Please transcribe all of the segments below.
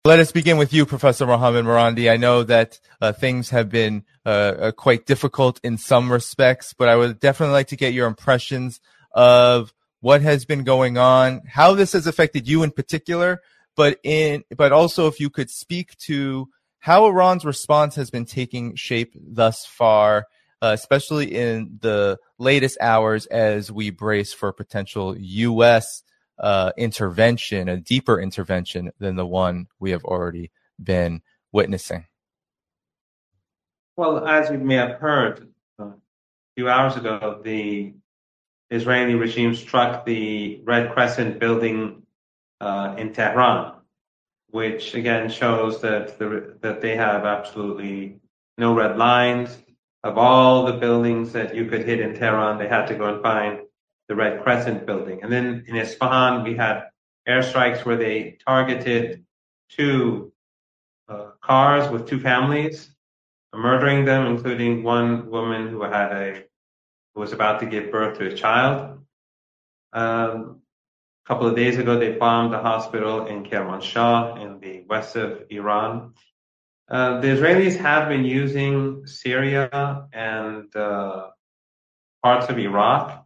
Let us begin with you, Professor Mohammad Marandi. I know that things have been quite difficult in some respects, but I would definitely like to get your impressions of what has been going on, how this has affected you in particular, but also if you could speak to how Iran's response has been taking shape thus far, especially in the latest hours as we brace for potential U.S. intervention, a deeper intervention than the one we have already been witnessing. Well, as you may have heard, a few hours ago, the Israeli regime struck the Red Crescent building in Tehran, which again shows that they have absolutely no red lines. Of all the buildings that you could hit in Tehran, they had to go and find the Red Crescent building. And then in Isfahan, we had airstrikes where they targeted two cars with two families, murdering them, including one woman who was about to give birth to a child. A couple of days ago, they bombed a hospital in Kermanshah in the west of Iran. The Israelis have been using Syria and parts of Iraq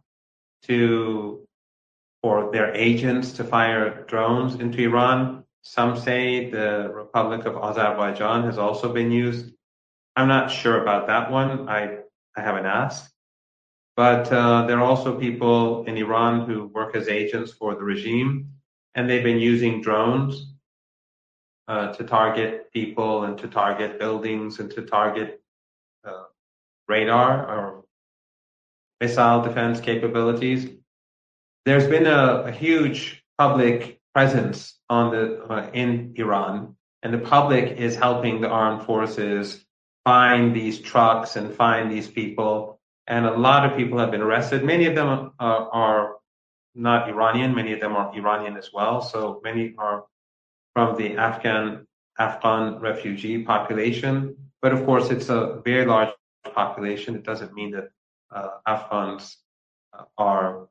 for their agents to fire drones into Iran. Some say the Republic of Azerbaijan has also been used. I'm not sure about that one. I haven't asked. But there are also people in Iran who work as agents for the regime, and they've been using drones to target people and to target buildings and to target radar or missile defense capabilities. There's been a huge public presence in Iran, and the public is helping the armed forces find these trucks and find these people. And a lot of people have been arrested. Many of them are not Iranian. Many of them are Iranian as well. So many are from the Afghan refugee population. But of course, it's a very large population. It doesn't mean that Afghans are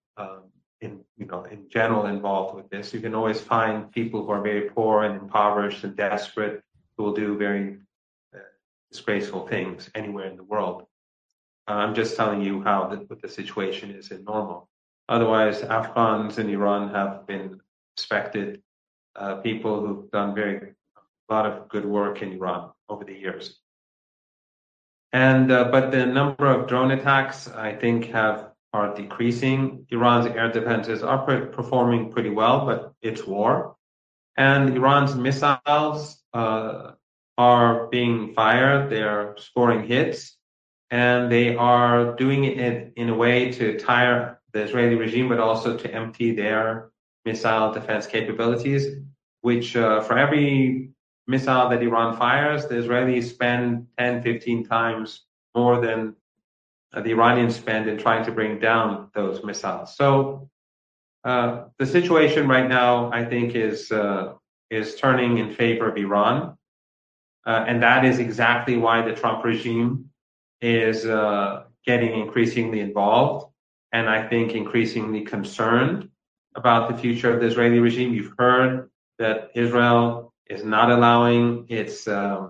in general involved with this. You can always find people who are very poor and impoverished and desperate who will do very disgraceful things anywhere in the world. I'm just telling you what the situation is in normal. Otherwise, Afghans in Iran have been respected people who've done a lot of good work in Iran over the years. And but the number of drone attacks, I think, are decreasing. Iran's air defenses are performing pretty well, but it's war. And Iran's missiles are being fired. They are scoring hits. And they are doing it in a way to tire the Israeli regime, but also to empty their missile defense capabilities, which for every missile that Iran fires, the Israelis spend 10, 15 times more than the Iranians spend in trying to bring down those missiles. So the situation right now, I think, is turning in favor of Iran. And that is exactly why the Trump regime is getting increasingly involved and I think increasingly concerned about the future of the Israeli regime. You've heard that Israel is not allowing its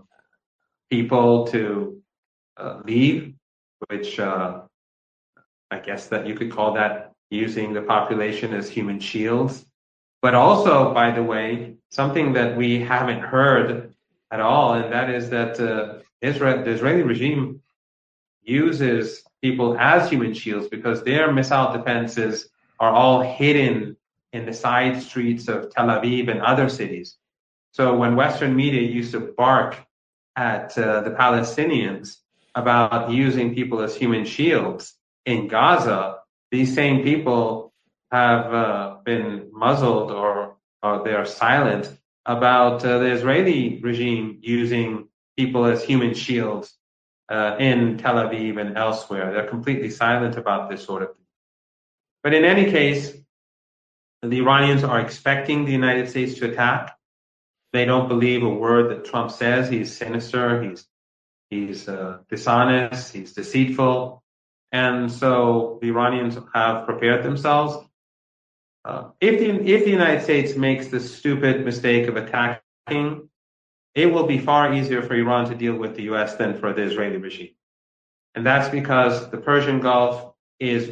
people to leave, which I guess that you could call that using the population as human shields. But also, by the way, something that we haven't heard at all, and that is that the Israeli regime uses people as human shields because their missile defenses are all hidden in the side streets of Tel Aviv and other cities. So when Western media used to bark at the Palestinians about using people as human shields in Gaza, these same people have been muzzled or they are silent about the Israeli regime using people as human shields in Tel Aviv and elsewhere. They're completely silent about this sort of thing. But in any case, the Iranians are expecting the United States to attack. They don't believe a word that Trump says. He's sinister. He's dishonest. He's deceitful. And so the Iranians have prepared themselves. If the United States makes the stupid mistake of attacking it will be far easier for Iran to deal with the US than for the Israeli regime. And that's because the Persian Gulf is,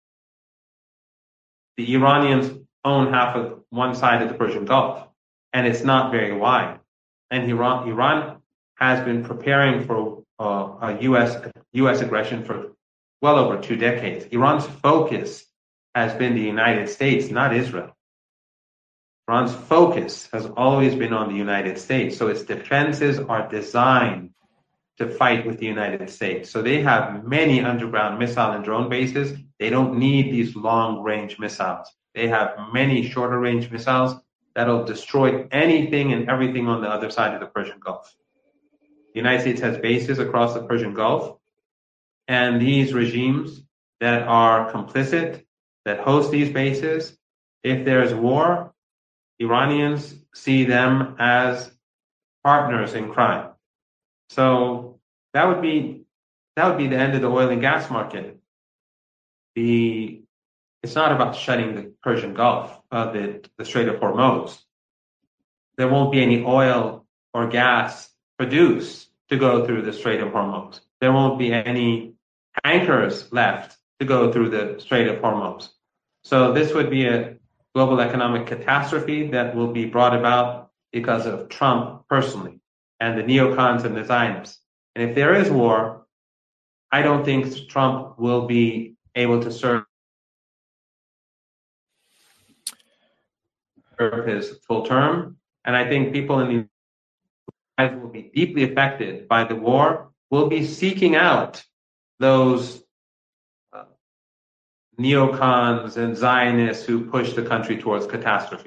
the Iranians own half of one side of the Persian Gulf, and it's not very wide. And Iran has been preparing for a US aggression for well over 2 decades. Iran's focus has been the United States, not Israel. Iran's focus has always been on the United States. So its defenses are designed to fight with the United States. So they have many underground missile and drone bases. They don't need these long-range missiles. They have many shorter-range missiles that'll destroy anything and everything on the other side of the Persian Gulf. The United States has bases across the Persian Gulf, and these regimes that are complicit, that host these bases, if there's war, Iranians see them as partners in crime. So that would be the end of the oil and gas market. It's not about shutting the Persian Gulf, the Strait of Hormuz. There won't be any oil or gas produced to go through the Strait of Hormuz. There won't be any tankers left to go through the Strait of Hormuz. So this would be a global economic catastrophe that will be brought about because of Trump personally and the neocons and the Zionists. And if there is war, I don't think Trump will be able to serve his full term. And I think people in the United States will be deeply affected by the war, will be seeking out those neocons and Zionists who push the country towards catastrophe.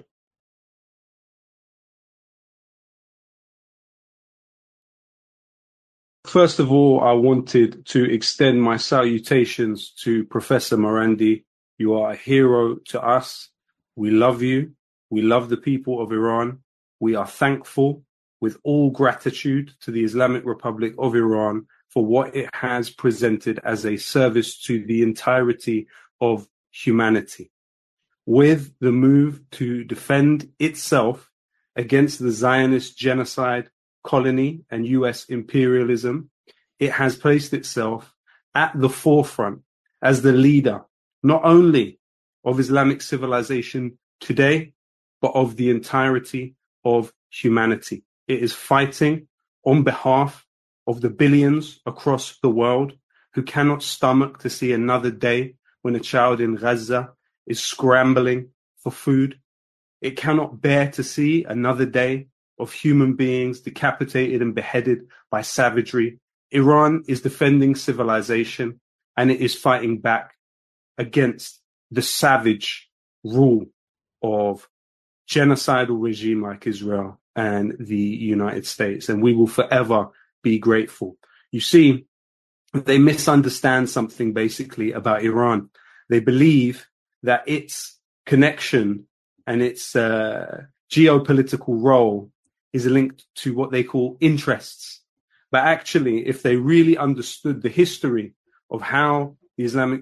First of all, I wanted to extend my salutations to Professor Marandi. You are a hero to us. We love you. We love the people of Iran. We are thankful with all gratitude to the Islamic Republic of Iran for what it has presented as a service to the entirety of humanity. With the move to defend itself against the Zionist genocide, colony, and US imperialism, it has placed itself at the forefront as the leader, not only of Islamic civilization today, but of the entirety of humanity. It is fighting on behalf of the billions across the world who cannot stomach to see another day when a child in Gaza is scrambling for food. It cannot bear to see another day of human beings decapitated and beheaded by savagery. Iran is defending civilization, and it is fighting back against the savage rule of genocidal regime like Israel and the United States. And we will forever be grateful. You see, they misunderstand something basically about Iran. They believe that its connection and its geopolitical role is linked to what they call interests. But actually, if they really understood the history of how the Islamic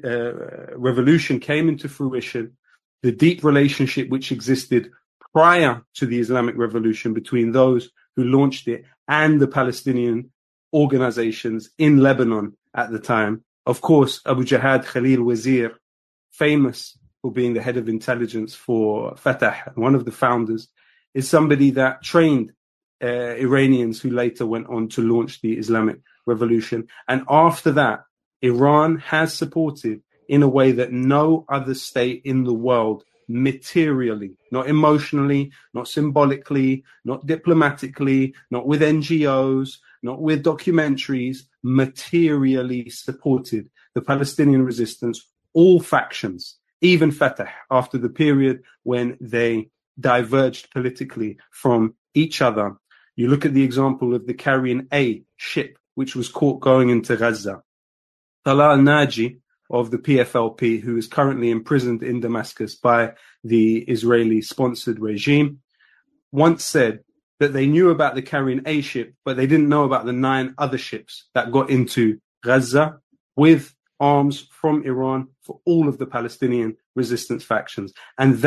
revolution came into fruition, the deep relationship which existed prior to the Islamic revolution between those who launched it and the Palestinian organizations in Lebanon at the time. Of course, Abu Jihad Khalil Wazir, famous for being the head of intelligence for Fatah, one of the founders, is somebody that trained Iranians who later went on to launch the Islamic revolution. And after that, Iran has supported in a way that no other state in the world materially, not emotionally, not symbolically, not diplomatically, not with NGOs, not with documentaries, materially supported the Palestinian resistance, all factions, even Fatah, after the period when they diverged politically from each other. You look at the example of the Carrion A ship, which was caught going into Gaza. Talal Naji of the PFLP, who is currently imprisoned in Damascus by the Israeli-sponsored regime, once said that they knew about the Carrion A ship, but they didn't know about the 9 other ships that got into Gaza with arms from Iran for all of the Palestinian resistance factions. And that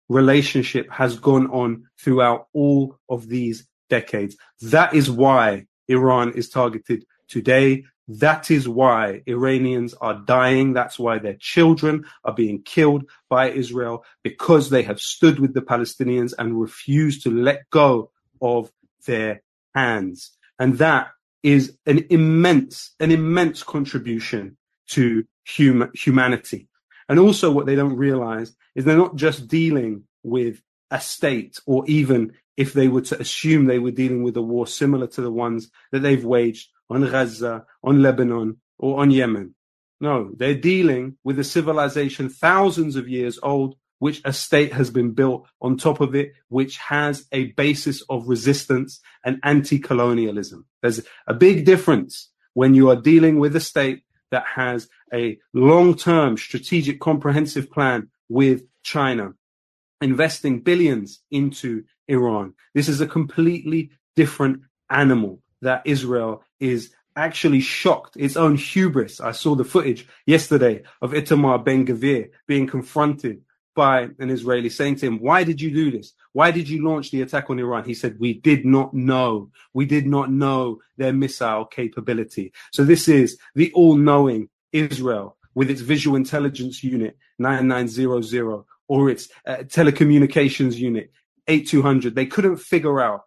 relationship has gone on throughout all of these decades. That is why Iran is targeted today. That is why Iranians are dying. That's why their children are being killed by Israel, because they have stood with the Palestinians and refused to let go of their hands. And that is an immense contribution to humanity. And also what they don't realize is they're not just dealing with a state, or even if they were to assume they were dealing with a war similar to the ones that they've waged on Gaza, on Lebanon, or on Yemen. No, they're dealing with a civilization thousands of years old, which a state has been built on top of it, which has a basis of resistance and anti-colonialism. There's a big difference when you are dealing with a state that has a long-term strategic comprehensive plan with China, investing billions into Iran. This is a completely different animal that Israel is actually shocked. Its own hubris. I saw the footage yesterday of Itamar Ben-Gvir being confronted by an Israeli saying to him, "Why did you do this? Why did you launch the attack on Iran?" He said, "We did not know. We did not know their missile capability." So this is the all-knowing Israel with its visual intelligence unit 9900 or its telecommunications unit 8200. They couldn't figure out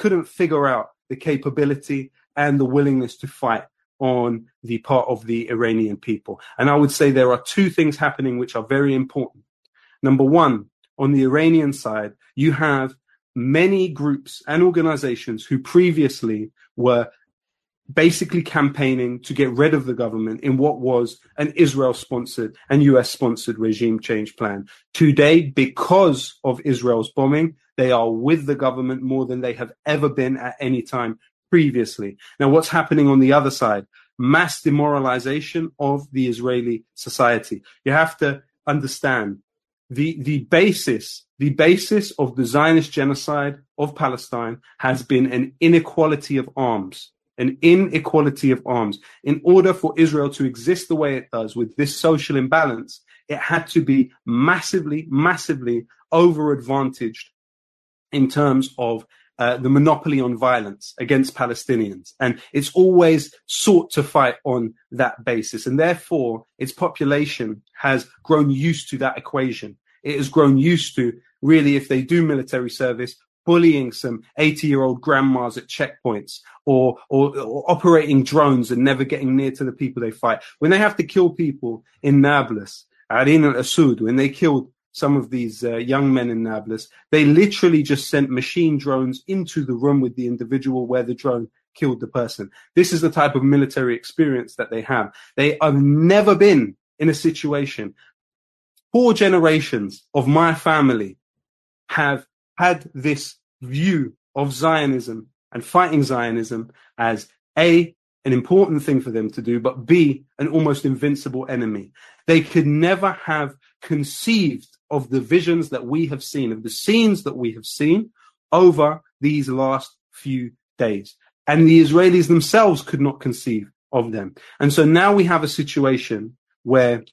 the capability and the willingness to fight on the part of the Iranian people. And I would say there are two things happening which are very important. Number one, on the Iranian side, you have many groups and organizations who previously were basically campaigning to get rid of the government in what was an Israel-sponsored and US-sponsored regime change plan. Today, because of Israel's bombing, they are with the government more than they have ever been at any time previously. Now, what's happening on the other side? Mass demoralization of the Israeli society. You have to understand the basis of the Zionist genocide of Palestine has been an inequality of arms. An inequality of arms. In order for Israel to exist the way it does with this social imbalance, it had to be massively over-advantaged in terms of the monopoly on violence against Palestinians. And it's always sought to fight on that basis. And therefore, its population has grown used to that equation. It has grown used to, really, if they do military service, bullying some 80-year-old grandmas at checkpoints or operating drones and never getting near to the people they fight. When they have to kill people in Nablus, Arin al-Asud, when they killed some of these young men in Nablus, they literally just sent machine drones into the room with the individual where the drone killed the person. This is the type of military experience that they have. They have never been in a situation. 4 generations of my family have had this view of Zionism and fighting Zionism as A, an important thing for them to do, but B, an almost invincible enemy. They could never have conceived of the visions that we have seen, of the scenes that we have seen over these last few days. And the Israelis themselves could not conceive of them. And so now we have a situation where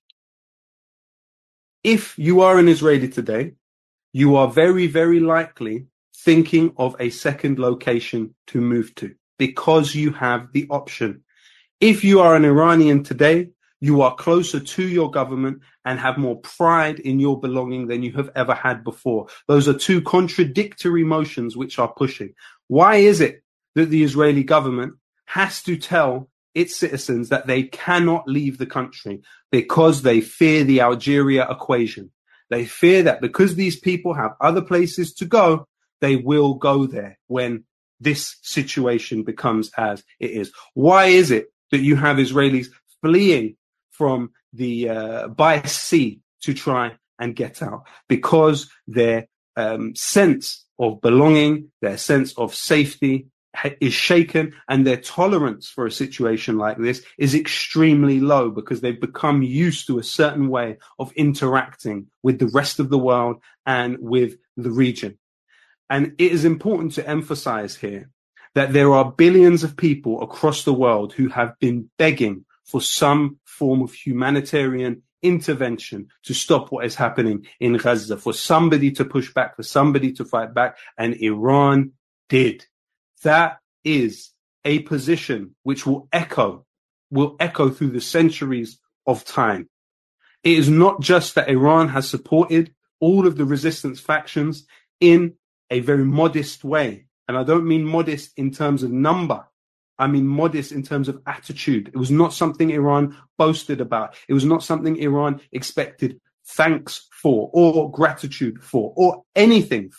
if you are an Israeli today, you are very, very likely thinking of a second location to move to because you have the option. If you are an Iranian today, you are closer to your government and have more pride in your belonging than you have ever had before. Those are two contradictory motions which are pushing. Why is it that the Israeli government has to tell its citizens that they cannot leave the country? Because they fear the Algeria equation. They fear that because these people have other places to go, they will go there when this situation becomes as it is. Why is it that you have Israelis fleeing from the by sea to try and get out? Because their sense of belonging, their sense of safety is shaken, and their tolerance for a situation like this is extremely low because they've become used to a certain way of interacting with the rest of the world and with the region. And it is important to emphasize here that there are billions of people across the world who have been begging for some form of humanitarian intervention to stop what is happening in Gaza, for somebody to push back, for somebody to fight back, and Iran did. That is a position which will echo through the centuries of time. It is not just that Iran has supported all of the resistance factions in a very modest way. And I don't mean modest in terms of number. I mean modest in terms of attitude. It was not something Iran boasted about. It was not something Iran expected thanks for, or gratitude for, or anything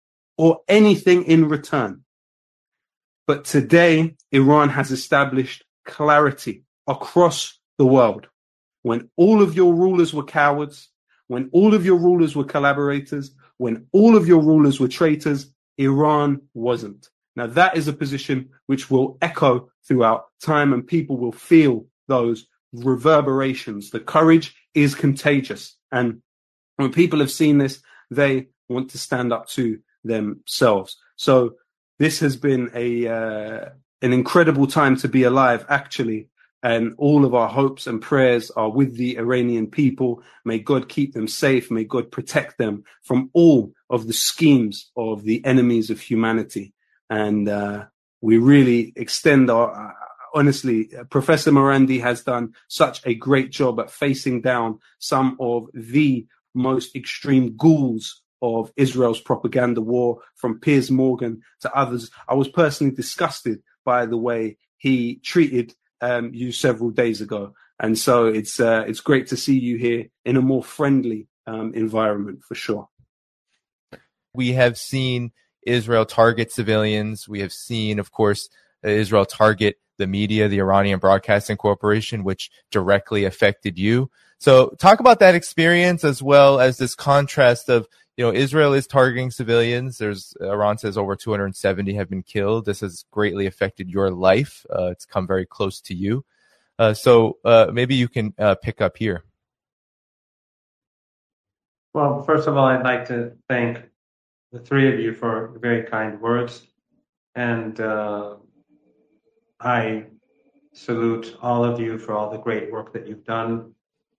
in return. But today, Iran has established clarity across the world. When all of your rulers were cowards, when all of your rulers were collaborators, when all of your rulers were traitors, Iran wasn't. Now that is a position which will echo throughout time, and people will feel those reverberations. The courage is contagious. And when people have seen this, they want to stand up to themselves. So this has been an incredible time to be alive, actually. And all of our hopes and prayers are with the Iranian people. May God keep them safe. May God protect them from all of the schemes of the enemies of humanity. And we really extend our, honestly, Professor Marandi has done such a great job at facing down some of the most extreme ghouls of Israel's propaganda war, from Piers Morgan to others. I was personally disgusted by the way he treated you several days ago. And so it's great to see you here in a more friendly environment, for sure. We have seen Israel target civilians. We have seen, of course, Israel target the media, the Iranian Broadcasting Corporation, which directly affected you. So talk about that experience, as well as this contrast of, Israel is targeting civilians. Iran says over 270 have been killed. This has greatly affected your life. It's come very close to you. So maybe you can pick up here. Well, first of all, I'd like to thank the three of you for very kind words. And I salute all of you for all the great work that you've done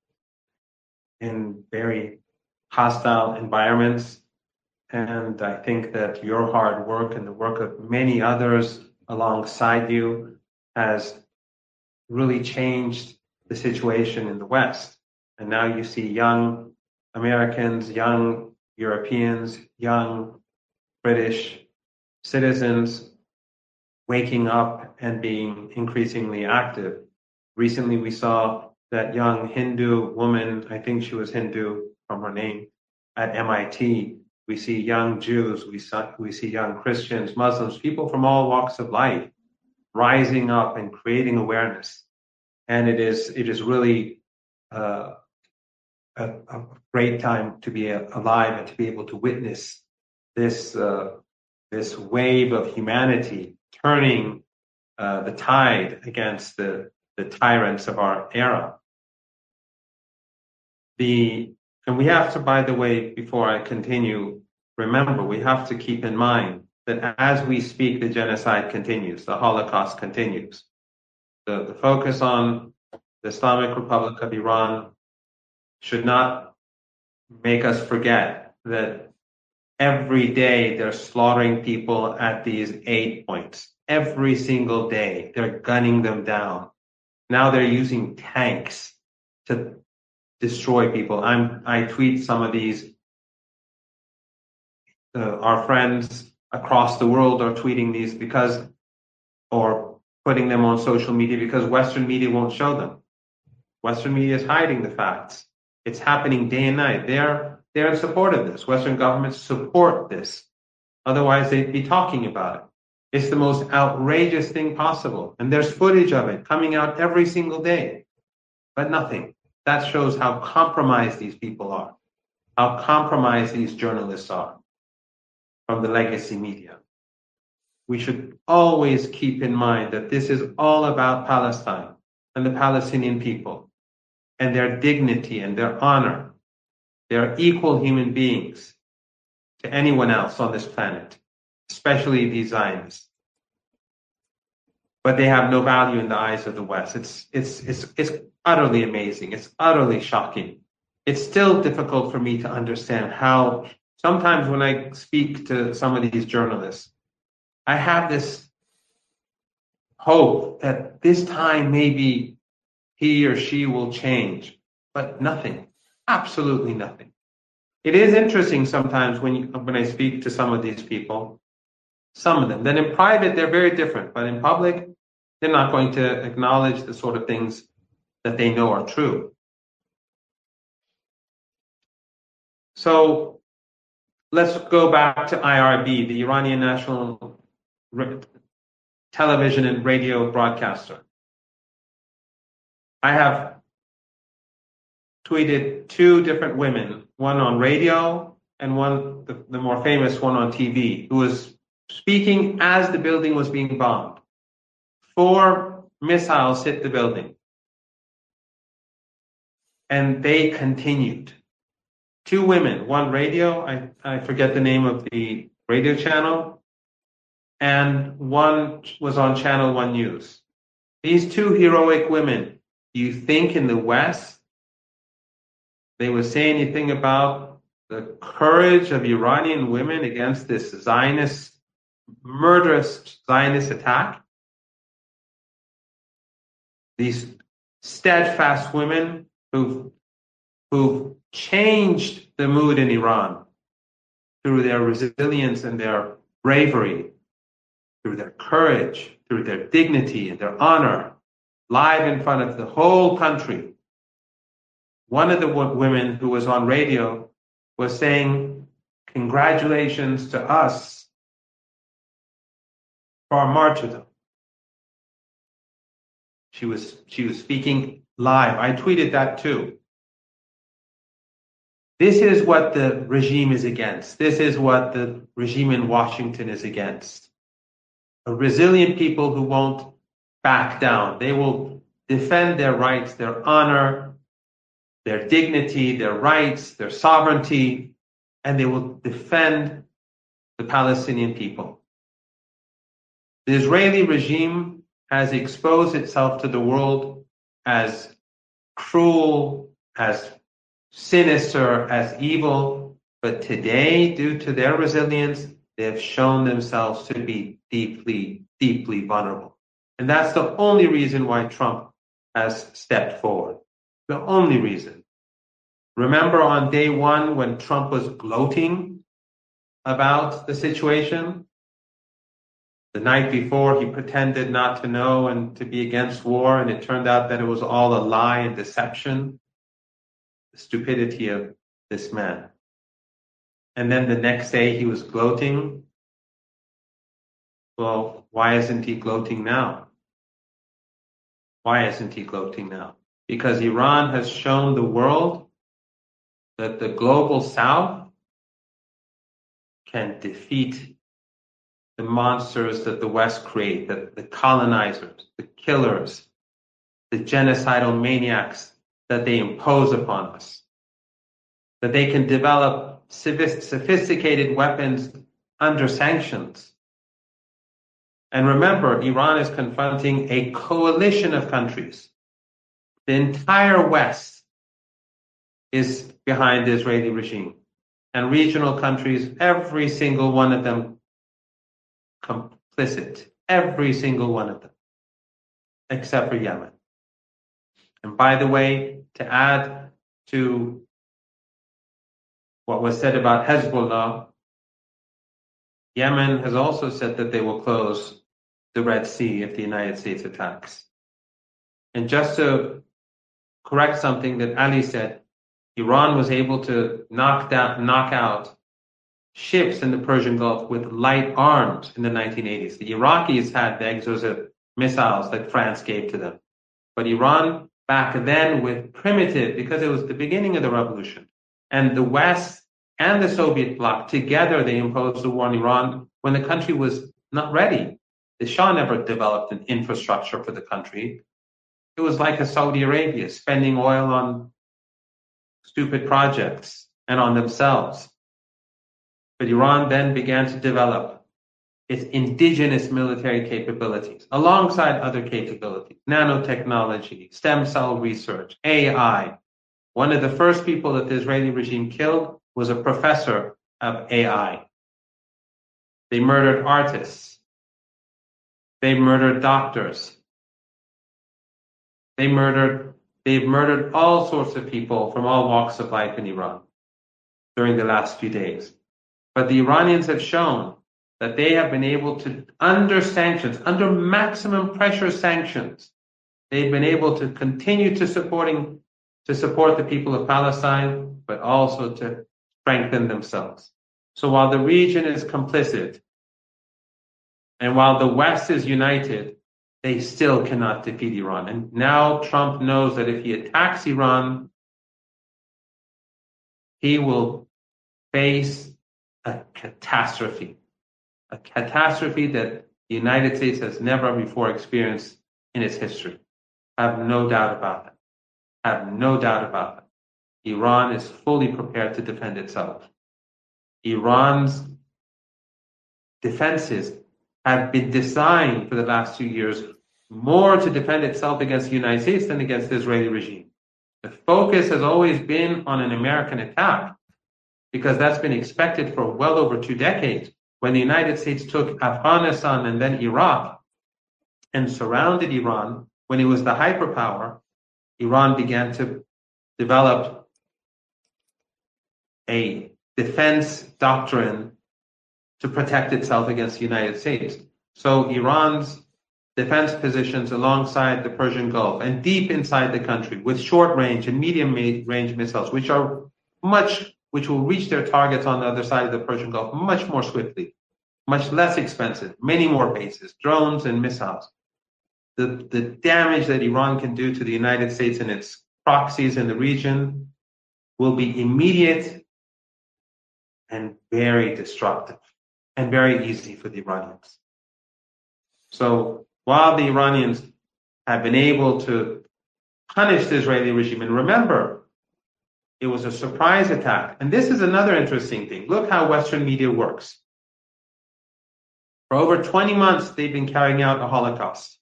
in very hostile environments. And I think that your hard work and the work of many others alongside you has really changed the situation in the West. And now you see young Americans, young Europeans, young British citizens waking up and being increasingly active. Recently, we saw that young Hindu woman, I think she was Hindu from her name, at MIT. We see young Jews, we see young Christians, Muslims, people from all walks of life rising up and creating awareness. And it is really a great time to be alive and to be able to witness this wave of humanity turning the tide against the tyrants of our era. And we have to, by the way, before I continue, remember, we have to keep in mind that as we speak, the genocide continues, the Holocaust continues. The focus on the Islamic Republic of Iran should not make us forget that every day they're slaughtering people at these 8 points. Every single day they're gunning them down. Now they're using tanks to destroy people. I tweet some of these. Our friends across the world are tweeting these or putting them on social media because Western media won't show them. Western media is hiding the facts. It's happening day and night. They're in support of this. Western governments support this. Otherwise, they'd be talking about it. It's the most outrageous thing possible. And there's footage of it coming out every single day. But nothing. That shows how compromised these people are, how compromised these journalists are from the legacy media. We should always keep in mind that this is all about Palestine and the Palestinian people and their dignity and their honor. They are equal human beings to anyone else on this planet, especially these Zionists. But they have no value in the eyes of the West. It's utterly amazing. It's utterly shocking it's still difficult for me to understand how sometimes when I speak to some of these journalists, I have this hope that this time maybe he or she will change, but nothing, absolutely nothing. It is interesting sometimes when I speak to some of these people, some of them, then in private they're very different, but in public they're not going to acknowledge the sort of things that they know are true. So let's go back to IRB, the Iranian National Television and Radio Broadcaster. I have tweeted two different women, one on radio and one, the more famous one on TV, who was speaking as the building was being bombed. 4 missiles hit the building. And they continued. 2 women, one radio, I forget the name of the radio channel, and one was on Channel 1 News. These 2 heroic women, do you think in the West they would say anything about the courage of Iranian women against this Zionist, murderous Zionist attack? These steadfast women who've changed the mood in Iran through their resilience and their bravery, through their courage, through their dignity and their honor, live in front of the whole country. One of the women who was on radio was saying, "Congratulations to us for our martyrdom." She was speaking live. I tweeted that too. This is what the regime is against. This is what the regime in Washington is against. A resilient people who won't back down. They will defend their rights, their honor, their dignity, their rights, their sovereignty, and they will defend the Palestinian people. The Israeli regime has exposed itself to the world as cruel, as sinister, as evil, but today, due to their resilience, they have shown themselves to be deeply, deeply vulnerable. And that's the only reason why Trump has stepped forward. The only reason. Remember on day one when Trump was gloating about the situation? The night before, he pretended not to know and to be against war, and it turned out that it was all a lie and deception. The stupidity of this man. And then the next day he was gloating. Well, why isn't he gloating now? Why isn't he gloating now? Because Iran has shown the world that the global South can defeat the monsters that the West create, the colonizers, the killers, the genocidal maniacs that they impose upon us. That they can develop sophisticated weapons under sanctions. And remember, Iran is confronting a coalition of countries. The entire West is behind the Israeli regime. And regional countries, every single one of them complicit. Every single one of them. Except for Yemen. And by the way, to add to what was said about Hezbollah, Yemen has also said that they will close the Red Sea if the United States attacks. And just to correct something that Ali said, Iran was able to knock out ships in the Persian Gulf with light arms in the 1980s. The Iraqis had the Exocet missiles that France gave to them. But Iran back then with primitive, because it was the beginning of the revolution, and the West and the Soviet bloc together, they imposed the war on Iran when the country was not ready. The Shah never developed an infrastructure for the country. It was like a Saudi Arabia spending oil on stupid projects and on themselves. But Iran then began to develop its indigenous military capabilities alongside other capabilities, nanotechnology, stem cell research, AI, One of the first people that the Israeli regime killed was a professor of AI. They murdered artists. They murdered doctors. They've murdered all sorts of people from all walks of life in Iran during the last few days. But the Iranians have shown that they have been able to, under sanctions, under maximum pressure sanctions, they've been able to continue to support the people of Palestine, but also to strengthen themselves. So while the region is complicit, and while the West is united, they still cannot defeat Iran. And now Trump knows that if he attacks Iran, he will face a catastrophe that the United States has never before experienced in its history. I have no doubt about that. Iran is fully prepared to defend itself. Iran's defenses have been designed for the last 2 years more to defend itself against the United States than against the Israeli regime. The focus has always been on an American attack because that's been expected for well over 2 decades. When the United States took Afghanistan and then Iraq and surrounded Iran, when it was the hyperpower, Iran began to develop a defense doctrine to protect itself against the United States. So Iran's defense positions alongside the Persian Gulf and deep inside the country with short range and medium range missiles, which will reach their targets on the other side of the Persian Gulf much more swiftly, much less expensive, many more bases, drones and missiles. The damage that Iran can do to the United States and its proxies in the region will be immediate and very destructive and very easy for the Iranians. So while the Iranians have been able to punish the Israeli regime, and remember, it was a surprise attack. And this is another interesting thing. Look how Western media works. For over 20 months, they've been carrying out a Holocaust.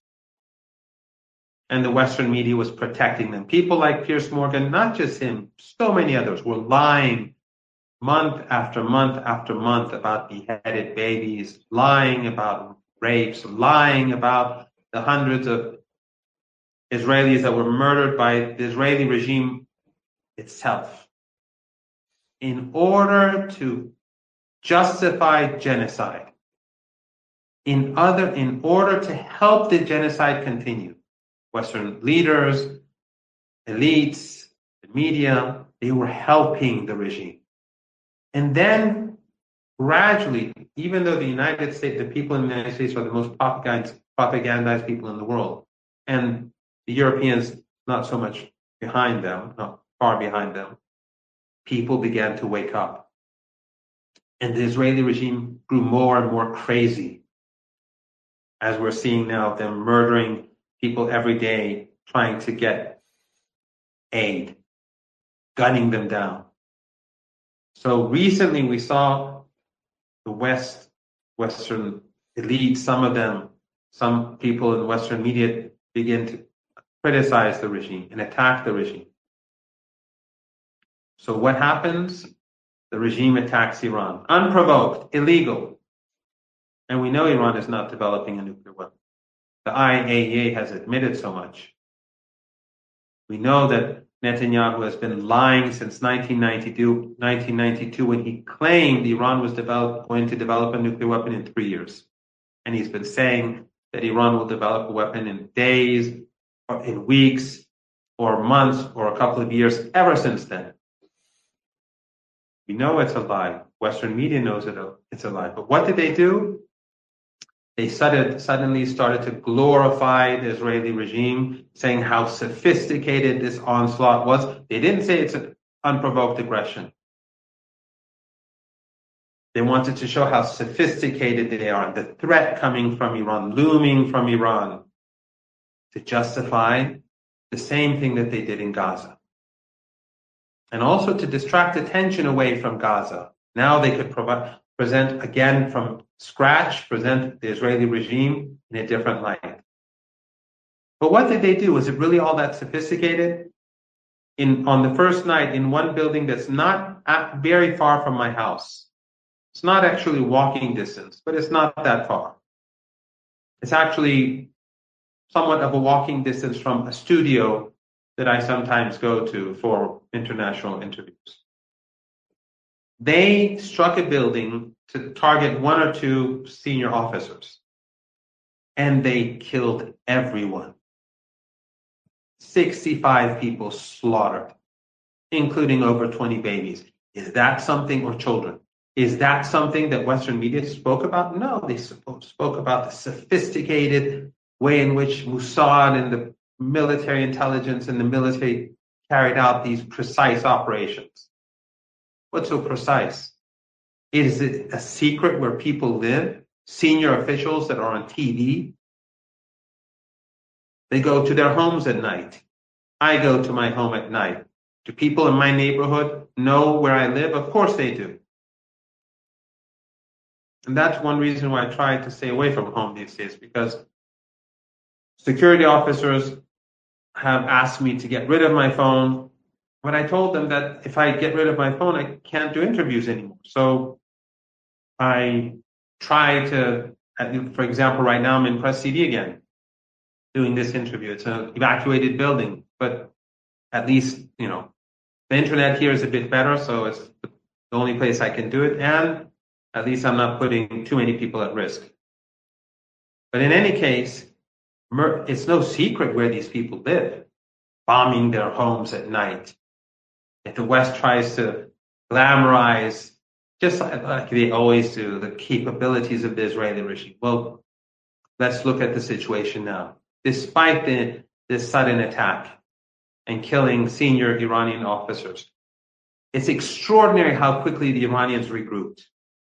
And the Western media was protecting them. People like Piers Morgan, not just him, so many others were lying month after month after month about beheaded babies, lying about rapes, lying about the hundreds of Israelis that were murdered by the Israeli regime itself in order to justify genocide, in order to help the genocide continue. Western leaders, elites, the media, they were helping the regime. And then gradually, even though the United States, the people in the United States are the most propagandized people in the world, and the Europeans not so much behind them, not far behind them, people began to wake up. And the Israeli regime grew more and more crazy, as we're seeing now, them murdering people every day, trying to get aid, gunning them down. So recently we saw the Western elite, some people in Western media begin to criticize the regime and attack the regime. So what happens? The regime attacks Iran, unprovoked, illegal. And we know Iran is not developing a nuclear weapon. The IAEA has admitted so much. We know that Netanyahu has been lying since 1992 when he claimed Iran was going to develop a nuclear weapon in 3 years. And he's been saying that Iran will develop a weapon in days, or in weeks, or months, or a couple of years ever since then. We know it's a lie. Western media knows it's a lie. But what did they do? They suddenly started to glorify the Israeli regime, saying how sophisticated this onslaught was. They didn't say it's an unprovoked aggression. They wanted to show how sophisticated they are, the threat coming from Iran, looming from Iran, to justify the same thing that they did in Gaza. And also to distract attention away from Gaza. Now they could present again from scratch, present the Israeli regime in a different light. But what did they do? Was it really all that sophisticated? on the first night in one building that's not very far from my house. It's not actually walking distance, but it's not that far. It's actually somewhat of a walking distance from a studio that I sometimes go to for international interviews. They struck a building to target one or two senior officers, and they killed everyone. 65 people slaughtered, including over 20 babies. Is that something, or children? Is that something that Western media spoke about? No, they spoke about the sophisticated way in which Mossad and the military intelligence and the military carried out these precise operations. What's so precise? Is it a secret where people live? Senior officials that are on TV? They go to their homes at night. I go to my home at night. Do people in my neighborhood know where I live? Of course they do. And that's one reason why I try to stay away from home these days, because security officers have asked me to get rid of my phone. But I told them that if I get rid of my phone, I can't do interviews anymore. So I try to, for example, right now I'm in Press CD again, doing this interview. It's an evacuated building, but at least, the internet here is a bit better, so it's the only place I can do it. And at least I'm not putting too many people at risk. But in any case, it's no secret where these people live, bombing their homes at night. If the West tries to glamorize, just like they always do, the capabilities of the Israeli regime, well, let's look at the situation now. Despite this sudden attack and killing senior Iranian officers, it's extraordinary how quickly the Iranians regrouped.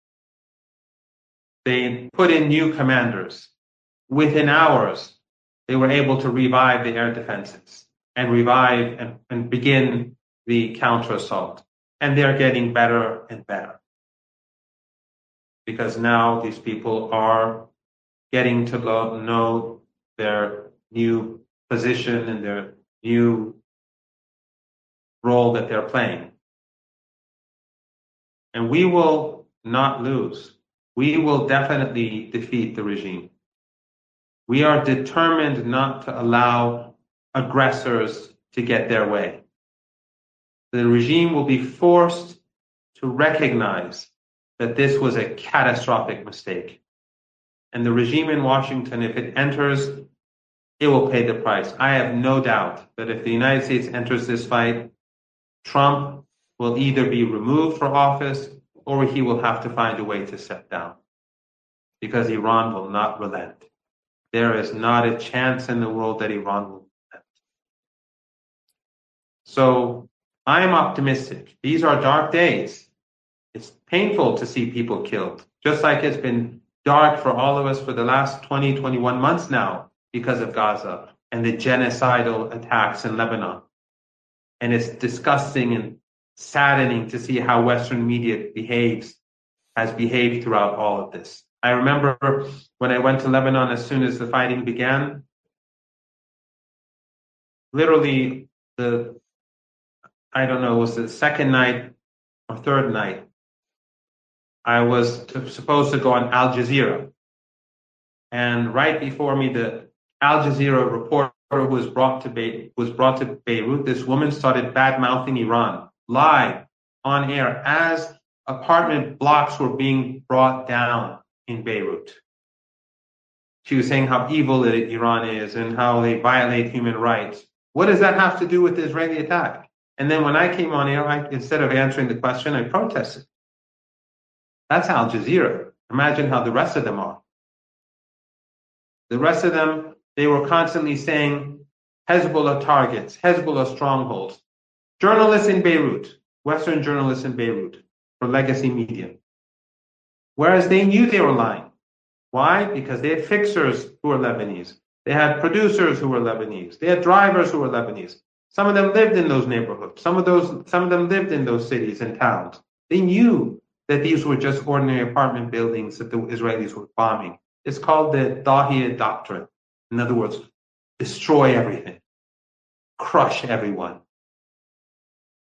They put in new commanders. Within hours, they were able to revive the air defenses and revive and begin the counter-assault. And they're getting better and better. Because now these people are getting to know their new position and their new role that they're playing. And we will not lose. We will definitely defeat the regime. We are determined not to allow aggressors to get their way. The regime will be forced to recognize that this was a catastrophic mistake. And the regime in Washington, if it enters, it will pay the price. I have no doubt that if the United States enters this fight, Trump will either be removed from office or he will have to find a way to step down, because Iran will not relent. There is not a chance in the world that Iran will relent. So I am optimistic. These are dark days. It's painful to see people killed, just like it's been dark for all of us for the last 20, 21 months now because of Gaza and the genocidal attacks in Lebanon. And it's disgusting and saddening to see how Western media has behaved throughout all of this. I remember when I went to Lebanon as soon as the fighting began, literally it was the second night or third night, I was supposed to go on Al Jazeera. And right before me, the Al Jazeera reporter who was brought to Beirut, this woman started bad-mouthing Iran, live, on air, as apartment blocks were being brought down in Beirut. She was saying how evil Iran is and how they violate human rights. What does that have to do with the Israeli attack? And then when I came on air, instead of answering the question, I protested. That's Al Jazeera. Imagine how the rest of them are. The rest of them, they were constantly saying Hezbollah targets, Hezbollah strongholds. Journalists in Beirut, Western journalists in Beirut, for legacy media. Whereas they knew they were lying. Why? Because they had fixers who were Lebanese. They had producers who were Lebanese. They had drivers who were Lebanese. Some of them lived in those neighborhoods. Some of them lived in those cities and towns. They knew that these were just ordinary apartment buildings that the Israelis were bombing. It's called the Dahiya Doctrine. In other words, destroy everything. Crush everyone.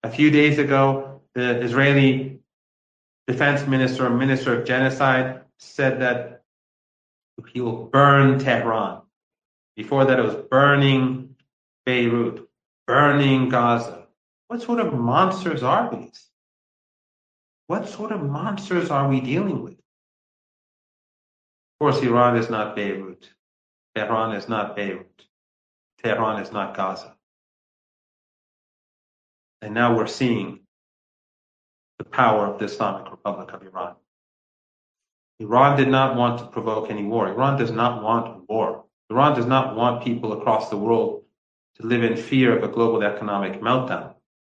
A few days ago, the Israeli defense minister, minister of genocide, said that he will burn Tehran. Before that, it was burning Beirut, burning Gaza. What sort of monsters are these? What sort of monsters are we dealing with? Of course, Iran is not Beirut. Tehran is not Beirut. Tehran is not Gaza. And now we're seeing the power of the Islamic Republic of Iran. Iran did not want to provoke any war. Iran does not want war. Iran does not want people across the world to live in fear of a global economic meltdown.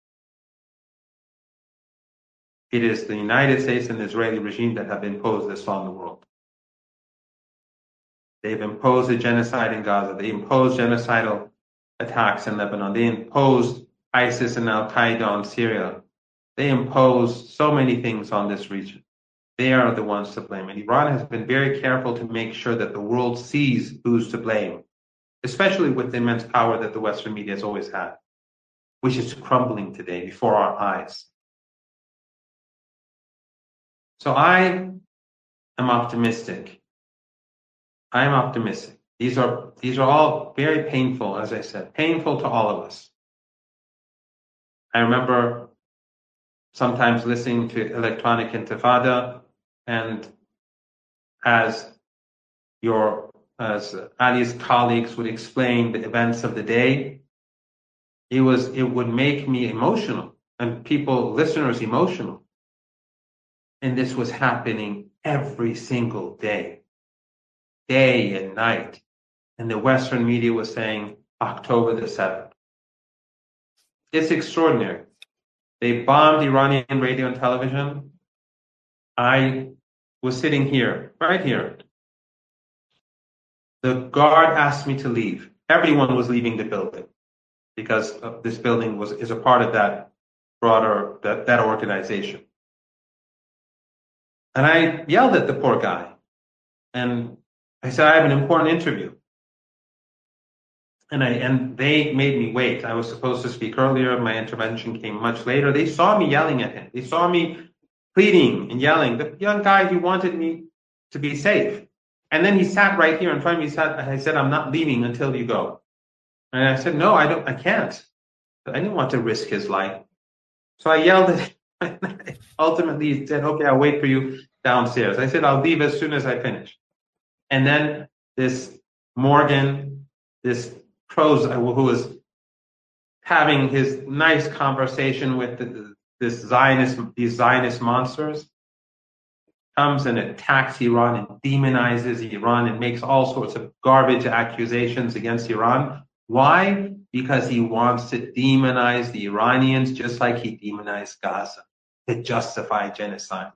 It is the United States and the Israeli regime that have imposed this on the world. They've imposed a genocide in Gaza. They imposed genocidal attacks in Lebanon. They imposed ISIS and Al-Qaeda on Syria. They imposed so many things on this region. They are the ones to blame. And Iran has been very careful to make sure that the world sees who's to blame, especially with the immense power that the Western media has always had, which is crumbling today before our eyes. So I am optimistic. I am optimistic. These are all very painful, as I said, painful to all of us. I remember sometimes listening to Electronic Intifada, and as Ali's colleagues would explain the events of the day, it would make me emotional and listeners emotional. And this was happening every single day and night. And the Western media was saying October the 7th. It's extraordinary. They bombed Iranian radio and television. I was sitting here, right here. The guard asked me to leave. Everyone was leaving the building because this building is a part of that broader, that organization. And I yelled at the poor guy. And I said, I have an important interview. And they made me wait. I was supposed to speak earlier. My intervention came much later. They saw me yelling at him. They saw me pleading and yelling. The young guy, he wanted me to be safe. And then he sat right here in front of me. I said, I'm not leaving until you go. And I said, no, I can't. But I didn't want to risk his life. So I yelled at him. Ultimately, he said, okay, I'll wait for you downstairs. I said, I'll leave as soon as I finish. And then this Morgan, this pros who was having his nice conversation with these Zionist monsters, comes and attacks Iran and demonizes Iran and makes all sorts of garbage accusations against Iran. Why? Because he wants to demonize the Iranians just like he demonized Gaza to justify genocide.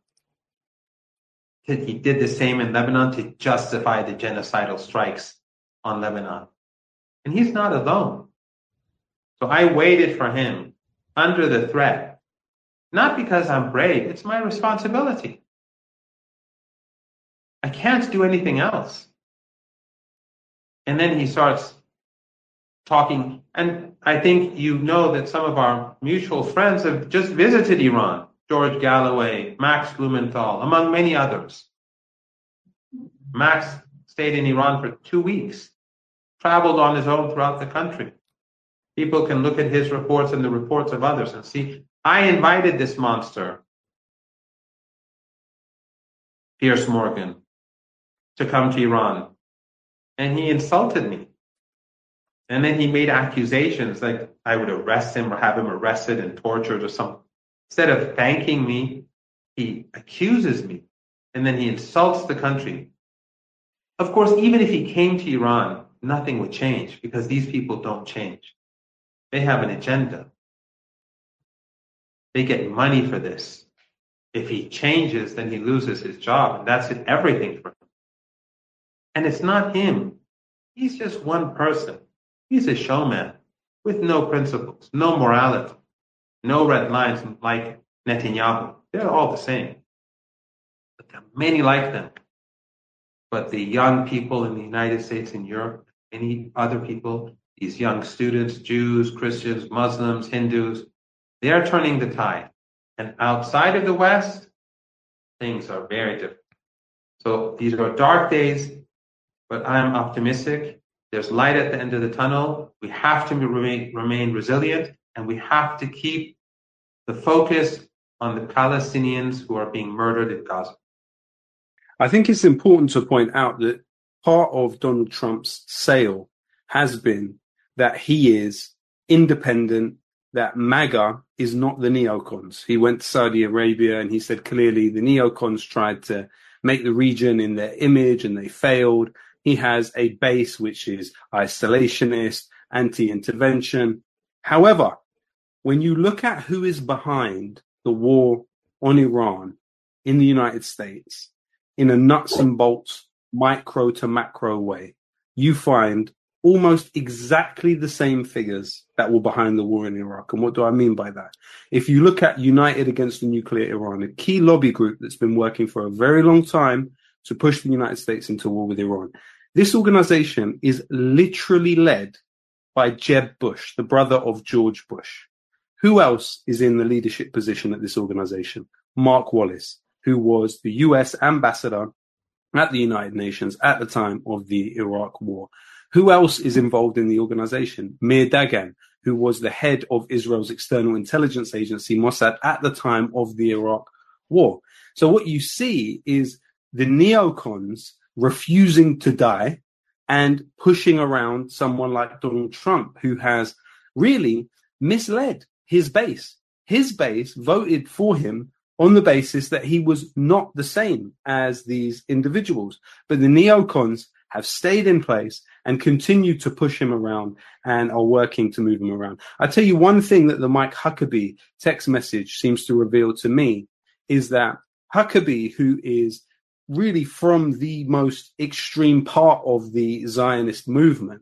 He did the same in Lebanon to justify the genocidal strikes on Lebanon. And he's not alone. So I waited for him under the threat, not because I'm brave, it's my responsibility. I can't do anything else. And then he starts talking, and I think you know that some of our mutual friends have just visited Iran. George Galloway, Max Blumenthal, among many others. Max stayed in Iran for 2 weeks, traveled on his own throughout the country. People can look at his reports and the reports of others and see, I invited this monster, Piers Morgan, to come to Iran. And he insulted me. And then he made accusations like I would arrest him or have him arrested and tortured or something. Instead of thanking me, he accuses me. And then he insults the country. Of course, even if he came to Iran, nothing would change because these people don't change. They have an agenda. They get money for this. If he changes, then he loses his job. And that's everything for him. And it's not him. He's just one person. He's a showman with no principles, no morality, no red lines like Netanyahu. They're all the same. But there are many like them. But the young people in the United States and Europe, any other people, these young students, Jews, Christians, Muslims, Hindus, They are turning the tide. And outside of the West, things are very different. So these are dark days, but I'm optimistic. There's light at the end of the tunnel. We have to remain resilient, and we have to keep the focus on the Palestinians who are being murdered in Gaza. I think it's important to point out that part of Donald Trump's sale has been that he is independent, that MAGA is not the neocons. He went to Saudi Arabia and he said clearly the neocons tried to make the region in their image and they failed. He has a base which is isolationist, anti-intervention. However, when you look at who is behind the war on Iran in the United States, in a nuts and bolts, micro to macro way, you find almost exactly the same figures that were behind the war in Iraq. And what do I mean by that? If you look at United Against the Nuclear Iran, a key lobby group that's been working for a very long time to push the United States into war with Iran, this organization is literally led by Jeb Bush, the brother of George Bush. Who else is in the leadership position at this organization? Mark Wallace, who was the US ambassador at the United Nations at the time of the Iraq war. Who else is involved in the organization? Meir Dagan, who was the head of Israel's external intelligence agency, Mossad, at the time of the Iraq war. So what you see is the neocons refusing to die and pushing around someone like Donald Trump, who has really misled his base. His base voted for him on the basis that he was not the same as these individuals. But the neocons have stayed in place and continue to push him around and are working to move him around. I tell you one thing that the Mike Huckabee text message seems to reveal to me is that Huckabee, who is really from the most extreme part of the Zionist movement,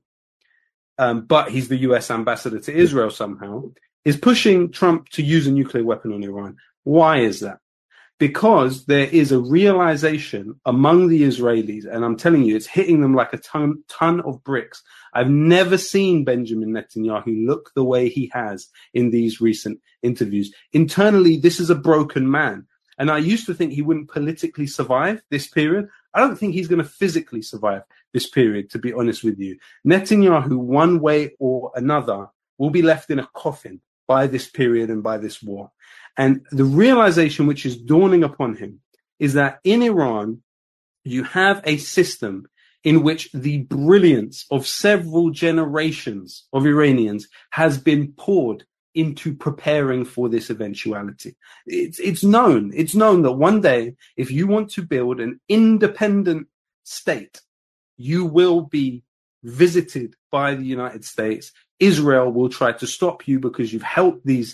but he's the US ambassador to Israel somehow, is pushing Trump to use a nuclear weapon on Iran. Why is that? Because there is a realization among the Israelis, and I'm telling you, it's hitting them like a ton of bricks. I've never seen Benjamin Netanyahu look the way he has in these recent interviews. Internally, this is a broken man. And I used to think he wouldn't politically survive this period. I don't think he's going to physically survive this period, to be honest with you. Netanyahu, one way or another, will be left in a coffin by this period and by this war. And the realization which is dawning upon him is that in Iran, you have a system in which the brilliance of several generations of Iranians has been poured into preparing for this eventuality. It's known that one day, if you want to build an independent state, you will be visited by the United States. Israel will try to stop you because you've helped these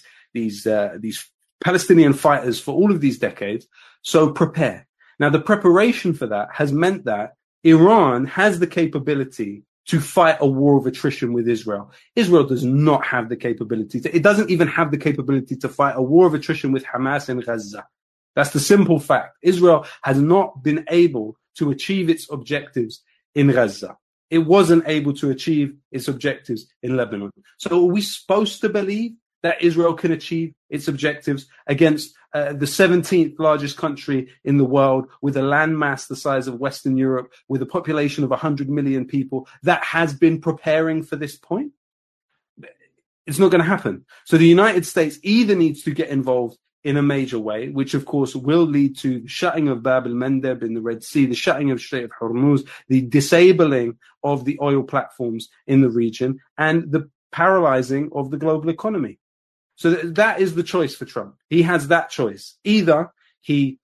Palestinian fighters for all of these decades. So prepare. Now, the preparation for that has meant that Iran has the capability to fight a war of attrition with Israel. Israel does not have the capability it doesn't even have the capability to fight a war of attrition with Hamas in Gaza. That's the simple fact. Israel has not been able to achieve its objectives in Gaza. It wasn't able to achieve its objectives in Lebanon. So are we supposed to believe that Israel can achieve its objectives against the 17th largest country in the world, with a landmass the size of Western Europe, with a population of 100 million people, that has been preparing for this point? It's not going to happen. So the United States either needs to get involved in a major way, which of course will lead to the shutting of Bab el-Mandeb in the Red Sea, the shutting of Strait of Hormuz, the disabling of the oil platforms in the region, and the paralyzing of the global economy. So that is the choice for Trump. He has that choice. Either he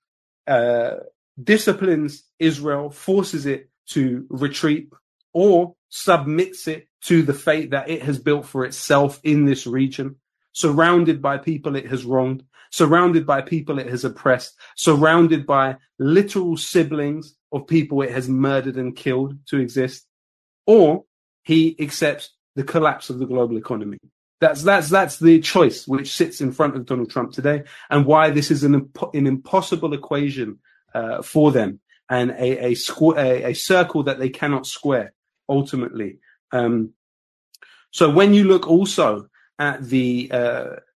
disciplines Israel, forces it to retreat, or submits it to the fate that it has built for itself in this region, surrounded by people it has wronged, surrounded by people it has oppressed, surrounded by literal siblings of people it has murdered and killed to exist, or he accepts the collapse of the global economy. That's the choice which sits in front of Donald Trump today, and why this is an impossible equation for them, and a circle that they cannot square ultimately. So when you look also at the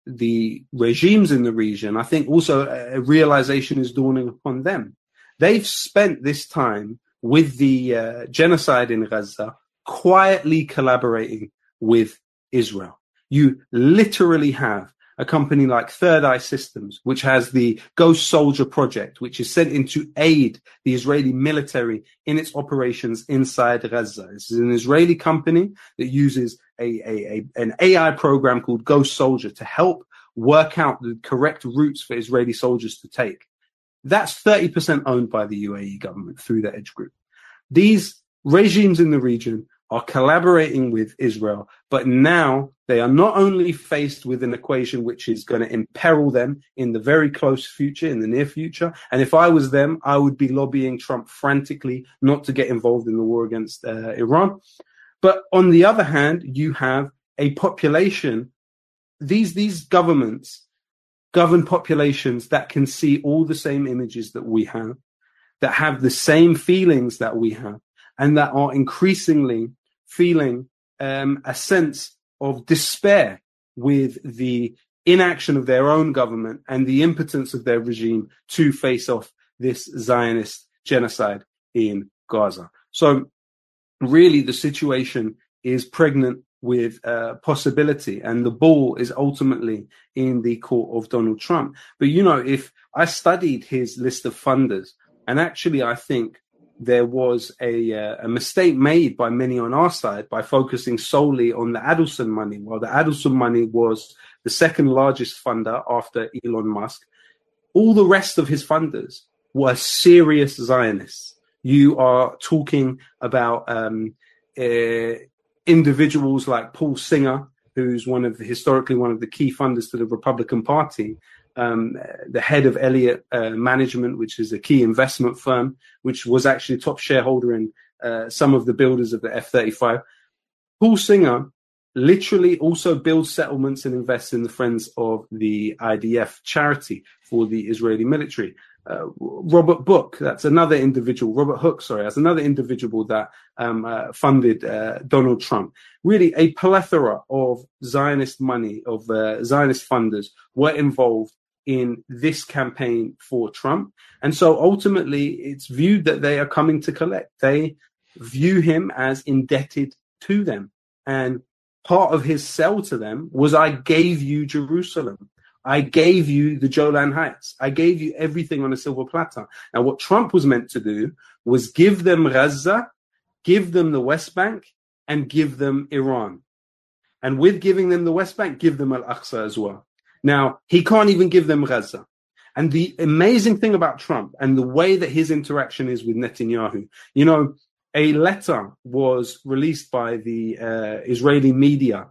the regimes in the region, I think also a realization is dawning upon them. They've spent this time with the genocide in Gaza quietly collaborating with Israel. You literally have a company like Third Eye Systems, which has the Ghost Soldier project, which is sent in to aid the Israeli military in its operations inside Gaza. This is an Israeli company that uses an AI program called Ghost Soldier to help work out the correct routes for Israeli soldiers to take. That's 30% owned by the UAE government through the Edge Group. These regimes in the region are collaborating with Israel, but now they are not only faced with an equation which is going to imperil them in the very close future, in the near future, and if I was them, I would be lobbying Trump frantically not to get involved in the war against Iran. But on the other hand, you have a population, these governments govern populations that can see all the same images that we have, that have the same feelings that we have, and that are increasingly feeling a sense of despair with the inaction of their own government and the impotence of their regime to face off this Zionist genocide in Gaza. So really the situation is pregnant with possibility, and the ball is ultimately in the court of Donald Trump. But, you know, if I studied his list of funders, and actually I think there was a mistake made by many on our side by focusing solely on the Adelson money. While the Adelson money was the second largest funder after Elon Musk, all the rest of his funders were serious Zionists. You are talking about individuals like Paul Singer, who's historically one of the key funders to the Republican Party, the head of Elliott Management, which is a key investment firm, which was actually top shareholder in some of the builders of the F-35. Paul Singer literally also builds settlements and invests in the Friends of the IDF charity for the Israeli military. Robert Hooke, that's another individual that funded Donald Trump. Really, a plethora of Zionist money, of Zionist funders were involved in this campaign for Trump. And so ultimately, it's viewed that they are coming to collect. They view him as indebted to them. And part of his sell to them was, I gave you Jerusalem. I gave you the Golan Heights. I gave you everything on a silver platter. Now, what Trump was meant to do was give them Gaza, give them the West Bank, and give them Iran. And with giving them the West Bank, give them Al-Aqsa as well. Now, he can't even give them Gaza. And the amazing thing about Trump and the way that his interaction is with Netanyahu, you know, a letter was released by the Israeli media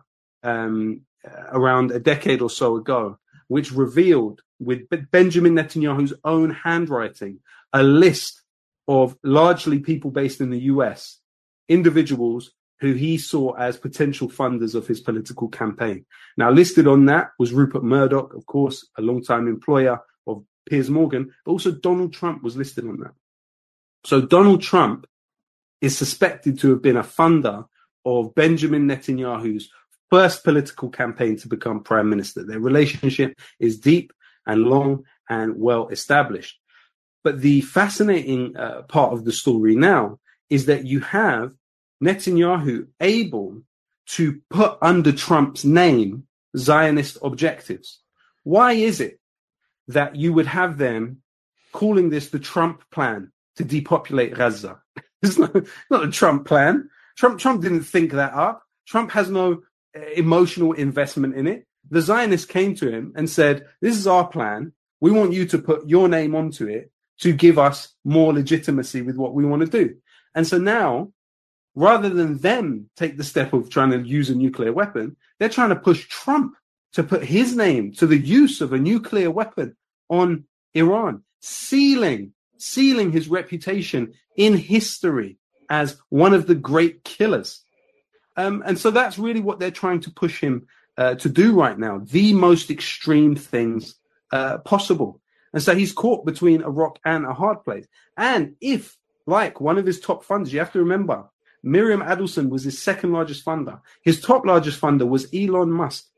around a decade or so ago, which revealed, with Benjamin Netanyahu's own handwriting, a list of largely people based in the US, individuals who he saw as potential funders of his political campaign. Now, listed on that was Rupert Murdoch, of course, a longtime employer of Piers Morgan, but also Donald Trump was listed on that. So Donald Trump is suspected to have been a funder of Benjamin Netanyahu's first political campaign to become prime minister. Their relationship is deep and long and well established. But the fascinating part of the story now is that you have Netanyahu able to put under Trump's name Zionist objectives. Why is it that you would have them calling this the Trump plan to depopulate Gaza? It's not a Trump plan. Trump didn't think that up. Trump has no emotional investment in it. The Zionists came to him and said, this is our plan. We want you to put your name onto it to give us more legitimacy with what we want to do. And so now, rather than them take the step of trying to use a nuclear weapon, they're trying to push Trump to put his name to the use of a nuclear weapon on Iran, sealing his reputation in history as one of the great killers. And so that's really what they're trying to push him to do right now, the most extreme things possible. And so he's caught between a rock and a hard place. And if, like one of his top funders, you have to remember, Miriam Adelson was his second largest funder. His top largest funder was Elon Musk.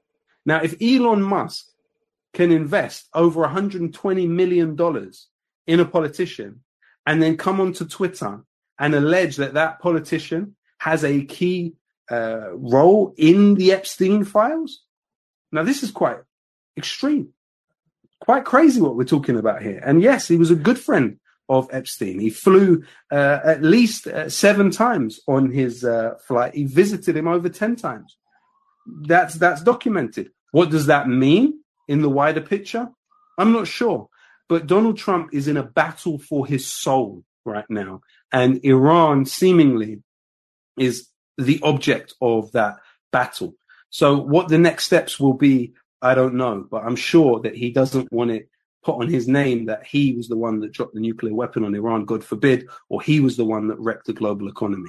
Now, if Elon Musk can invest over $120 million in a politician and then come onto Twitter and allege that that politician has a key role in the Epstein files, now this is quite extreme, quite crazy what we're talking about here. And yes, he was a good friend of Epstein. He flew at least 7 times on his flight. He visited him over 10 times. That's documented. What does that mean in the wider picture? I'm not sure. But Donald Trump is in a battle for his soul right now. And Iran seemingly is the object of that battle. So what the next steps will be, I don't know. But I'm sure that he doesn't want it put on his name that he was the one that dropped the nuclear weapon on Iran, God forbid, or he was the one that wrecked the global economy.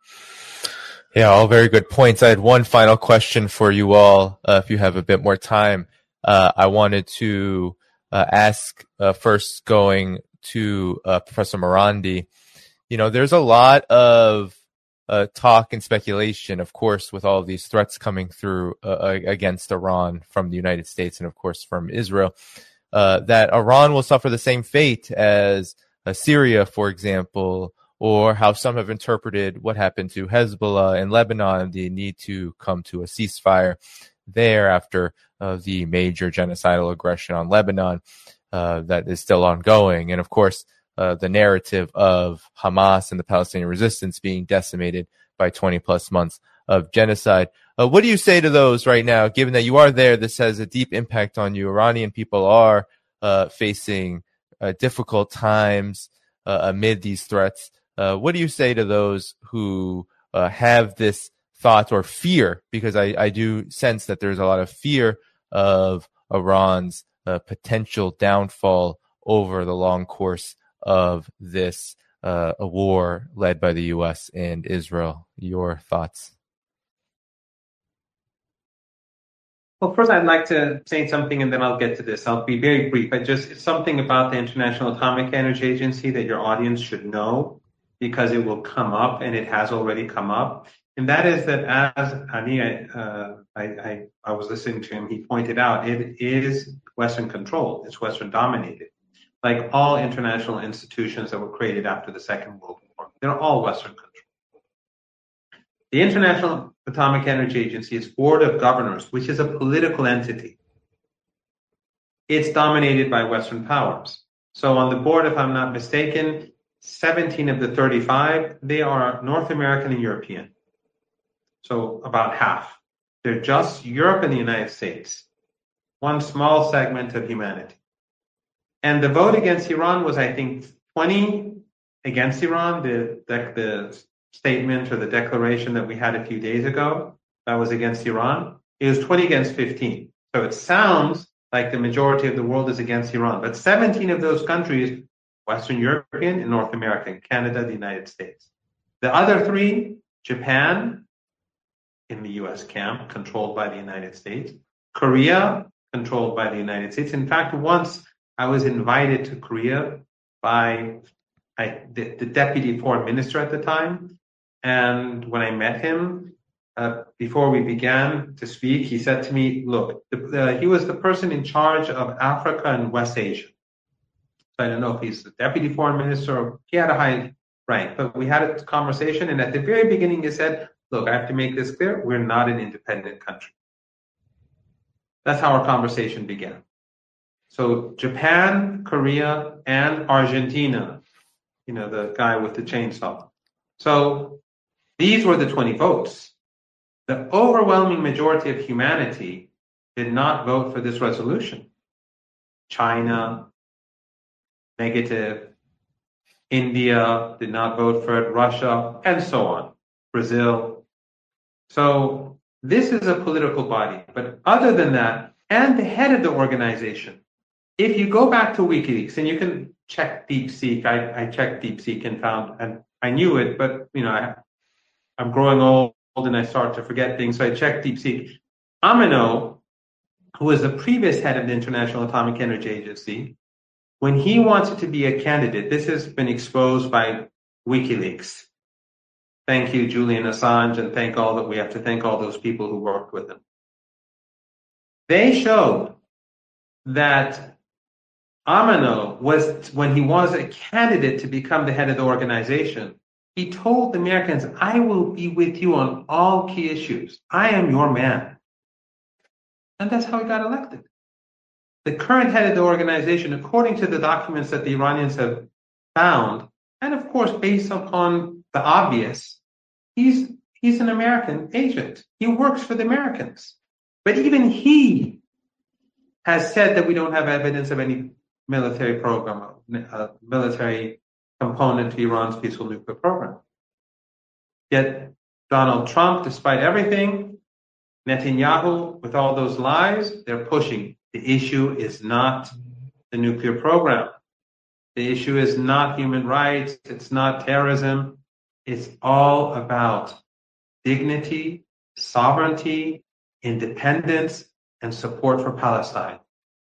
Yeah, all very good points. I had one final question for you all, if you have a bit more time. I wanted to ask, first going to Professor Marandi. You know, there's a lot of talk and speculation, of course, with all of these threats coming through against Iran from the United States and, of course, from Israel, that Iran will suffer the same fate as Syria, for example, or how some have interpreted what happened to Hezbollah in Lebanon, the need to come to a ceasefire there after the major genocidal aggression on Lebanon that is still ongoing. And of course, the narrative of Hamas and the Palestinian resistance being decimated by 20 plus months of genocide. What do you say to those right now, given that you are there? This has a deep impact on you. Iranian people are facing difficult times amid these threats. What do you say to those who have this thought or fear? Because I do sense that there's a lot of fear of Iran's potential downfall over the long course of this a war led by the U.S. and Israel. Your thoughts? Well, first I'd like to say something and then I'll get to this. I'll be very brief, but just something about the International Atomic Energy Agency that your audience should know, because it will come up and it has already come up. And that is that, as Ani, I was listening to him, he pointed out, it is Western controlled, it's Western dominated. Like all international institutions that were created after the Second World War, they're all Western controlled. The International Atomic Energy Agency's Board of Governors, which is a political entity, it's dominated by Western powers. So on the board, if I'm not mistaken, 17 of the 35, they are North American and European. So about half. They're just Europe and the United States. One small segment of humanity. And the vote against Iran was, I think, 20 against Iran, the statement or the declaration that we had a few days ago that was against Iran. It was 20 against 15. So it sounds like the majority of the world is against Iran. But 17 of those countries, Western European and North American, Canada, the United States. The other 3, Japan, in the US camp, controlled by the United States. Korea, controlled by the United States. In fact, once I was invited to Korea by the deputy foreign minister at the time. And when I met him, before we began to speak, he said to me, look, he was the person in charge of Africa and West Asia. So I don't know if he's the deputy foreign minister or he had a high rank, but we had a conversation. And at the very beginning, he said, look, I have to make this clear. We're not an independent country. That's how our conversation began. So Japan, Korea, and Argentina, you know, the guy with the chainsaw. So these were the 20 votes. The overwhelming majority of humanity did not vote for this resolution. China, negative. India did not vote for it. Russia, and so on. Brazil. So this is a political body. But other than that, and the head of the organization, if you go back to WikiLeaks, and you can check DeepSeek, I checked DeepSeek and found, and I knew it, but you know, I'm growing old and I start to forget things, so I checked DeepSeek. Amino, who was the previous head of the International Atomic Energy Agency, when he wanted to be a candidate, this has been exposed by WikiLeaks. Thank you, Julian Assange, and we have to thank all those people who worked with him. They showed that Amano was, when he was a candidate to become the head of the organization, he told the Americans, I will be with you on all key issues. I am your man. And that's how he got elected. The current head of the organization, according to the documents that the Iranians have found, and of course, based upon the obvious, he's an American agent. He works for the Americans. But even he has said that we don't have evidence of any military program, military component to Iran's peaceful nuclear program. Yet Donald Trump, despite everything, Netanyahu, with all those lies, they're pushing. The issue is not the nuclear program. The issue is not human rights. It's not terrorism. It's all about dignity, sovereignty, independence, and support for Palestine.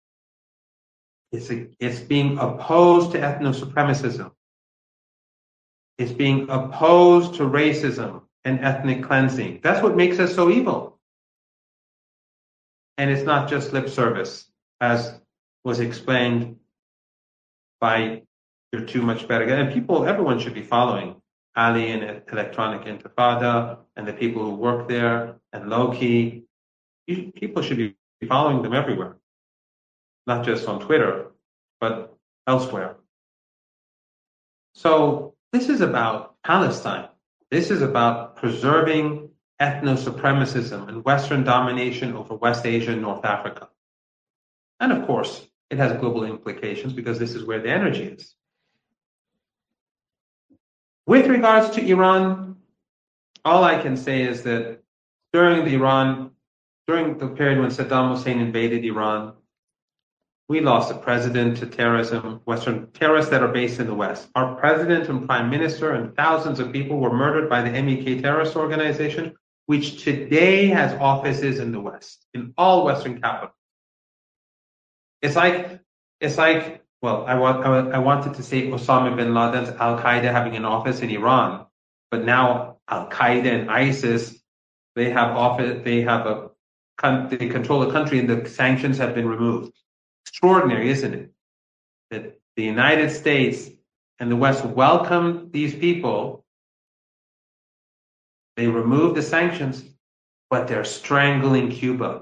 It's being opposed to ethno-supremacism. It's being opposed to racism and ethnic cleansing. That's what makes us so evil. And it's not just lip service, as was explained by You're Too Much Better. And everyone should be following Ali and Electronic Intifada and the people who work there and Loki. People should be following them everywhere, not just on Twitter, but elsewhere. So this is about Palestine. This is about preserving ethno-supremacism and Western domination over West Asia and North Africa. And of course, it has global implications because this is where the energy is. With regards to Iran, all I can say is that during the period when Saddam Hussein invaded Iran, we lost a president to terrorism, Western terrorists that are based in the West. Our president and prime minister and thousands of people were murdered by the MEK terrorist organization, which today has offices in the West, in all Western capitals. It's like, well, I wanted to say Osama bin Laden's Al-Qaeda having an office in Iran, but now Al-Qaeda and ISIS, they control the country and the sanctions have been removed. Extraordinary, isn't it? That the United States and the West welcomed these people. They removed the sanctions, but they're strangling Cuba.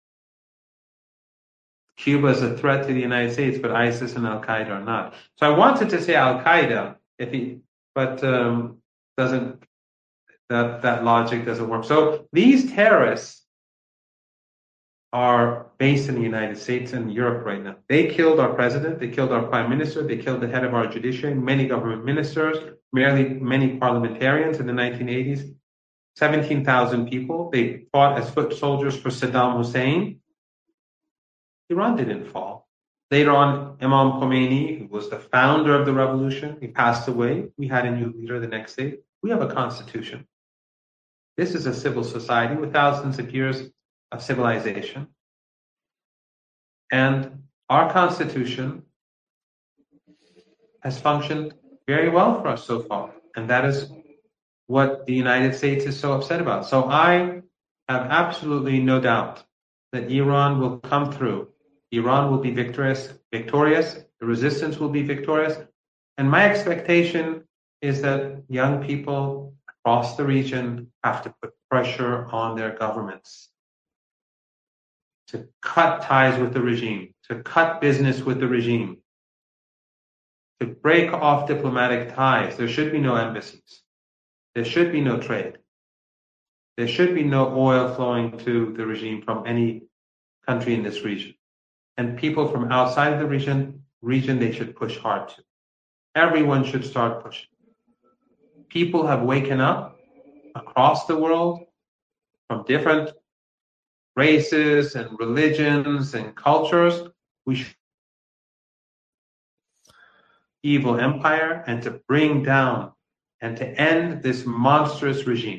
Cuba is a threat to the United States, but ISIS and Al-Qaeda are not. So I wanted to say Al-Qaeda, that logic doesn't work. So these terrorists are based in the United States and Europe right now. They killed our president, they killed our prime minister, they killed the head of our judiciary, many government ministers, many parliamentarians in the 1980s, 17,000 people. They fought as foot soldiers for Saddam Hussein. Iran didn't fall. Later on, Imam Khomeini, who was the founder of the revolution, he passed away. We had a new leader the next day. We have a constitution. This is a civil society with thousands of years of civilization. And our constitution has functioned very well for us so far. And that is what the United States is so upset about. So I have absolutely no doubt that Iran will come through. Iran will be victorious. The resistance will be victorious. And my expectation is that young people across the region have to put pressure on their governments to cut ties with the regime, to cut business with the regime, to break off diplomatic ties. There should be no embassies. There should be no trade. There should be no oil flowing to the regime from any country in this region. And people from outside the region, they should push hard to. Everyone should start pushing. People have waken up across the world from different races and religions and cultures. We should evil empire and to bring down and to end this monstrous regime.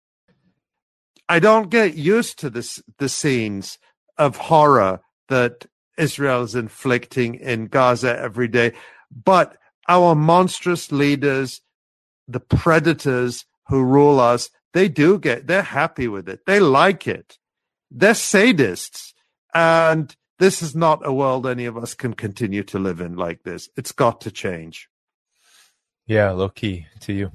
I don't get used to the scenes of horror that Israel is inflicting in Gaza every day. But our monstrous leaders, the predators who rule us, they're happy with it. They like it. They're sadists. And this is not a world any of us can continue to live in like this. It's got to change. Yeah, low key to you.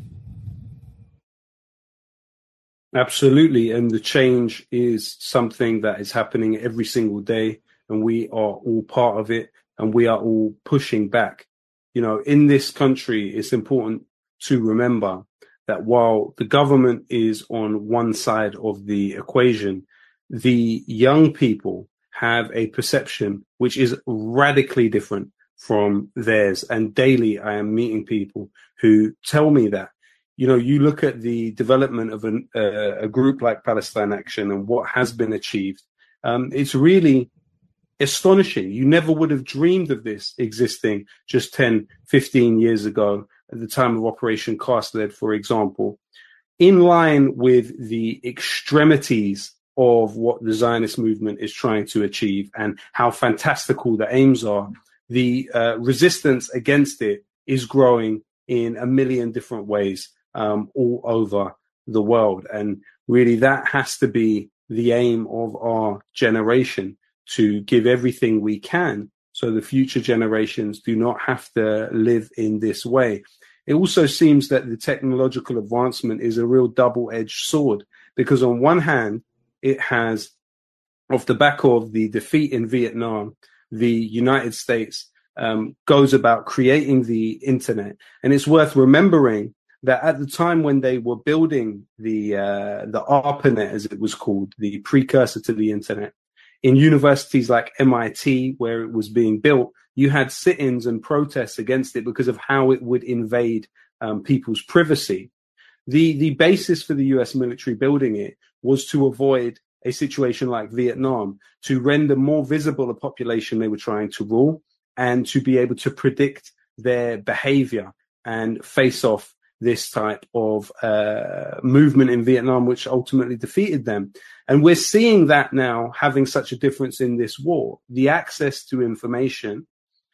Absolutely. And the change is something that is happening every single day, and we are all part of it, and we are all pushing back. You know, in this country, it's important to remember that while the government is on one side of the equation, the young people have a perception which is radically different from theirs. And daily I am meeting people who tell me that. You know, you look at the development of a group like Palestine Action and what has been achieved. It's really astonishing. You never would have dreamed of this existing just 10, 15 years ago at the time of Operation Cast Lead, for example, in line with the extremities of what the Zionist movement is trying to achieve and how fantastical the aims are. The resistance against it is growing in a million different ways all over the world. And really that has to be the aim of our generation, to give everything we can so the future generations do not have to live in this way. It also seems that the technological advancement is a real double-edged sword, because on one hand, it has, off the back of the defeat in Vietnam, the United States goes about creating the internet. And it's worth remembering that at the time when they were building the ARPANET, as it was called, the precursor to the internet, in universities like MIT, where it was being built, you had sit-ins and protests against it because of how it would invade people's privacy. The basis for the US military building it was to avoid a situation like Vietnam, to render more visible a population they were trying to rule, and to be able to predict their behavior and face off this type of movement in Vietnam, which ultimately defeated them. And we're seeing that now having such a difference in this war. The access to information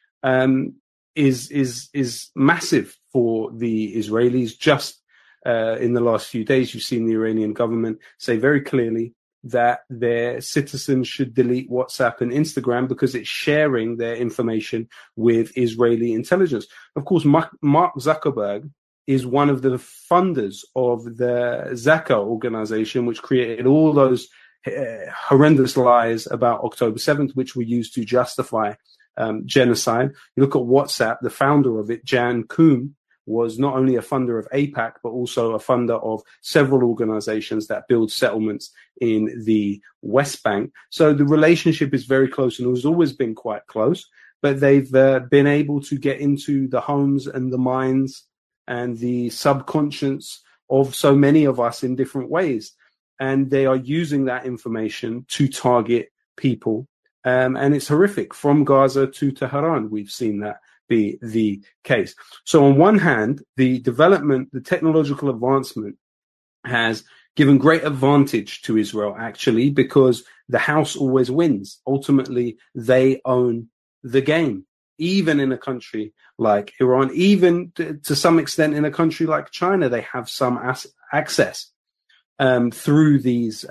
is massive for the Israelis. Just in the last few days, you've seen the Iranian government say very clearly that their citizens should delete WhatsApp and Instagram because it's sharing their information with Israeli intelligence. Of course, Mark Zuckerberg is one of the funders of the Zaka organization, which created all those horrendous lies about October 7th, which were used to justify genocide. You look at WhatsApp, the founder of it, Jan Koum, was not only a funder of AIPAC, but also a funder of several organizations that build settlements in the West Bank. So the relationship is very close and has always been quite close, but they've been able to get into the homes and the minds and the subconscious of so many of us in different ways. And they are using that information to target people. And it's horrific. From Gaza to Tehran, we've seen that be the case. So on one hand, the development, the technological advancement has given great advantage to Israel, actually, because the house always wins. Ultimately, they own the game. Even in a country like Iran, even to some extent in a country like China, they have some access through these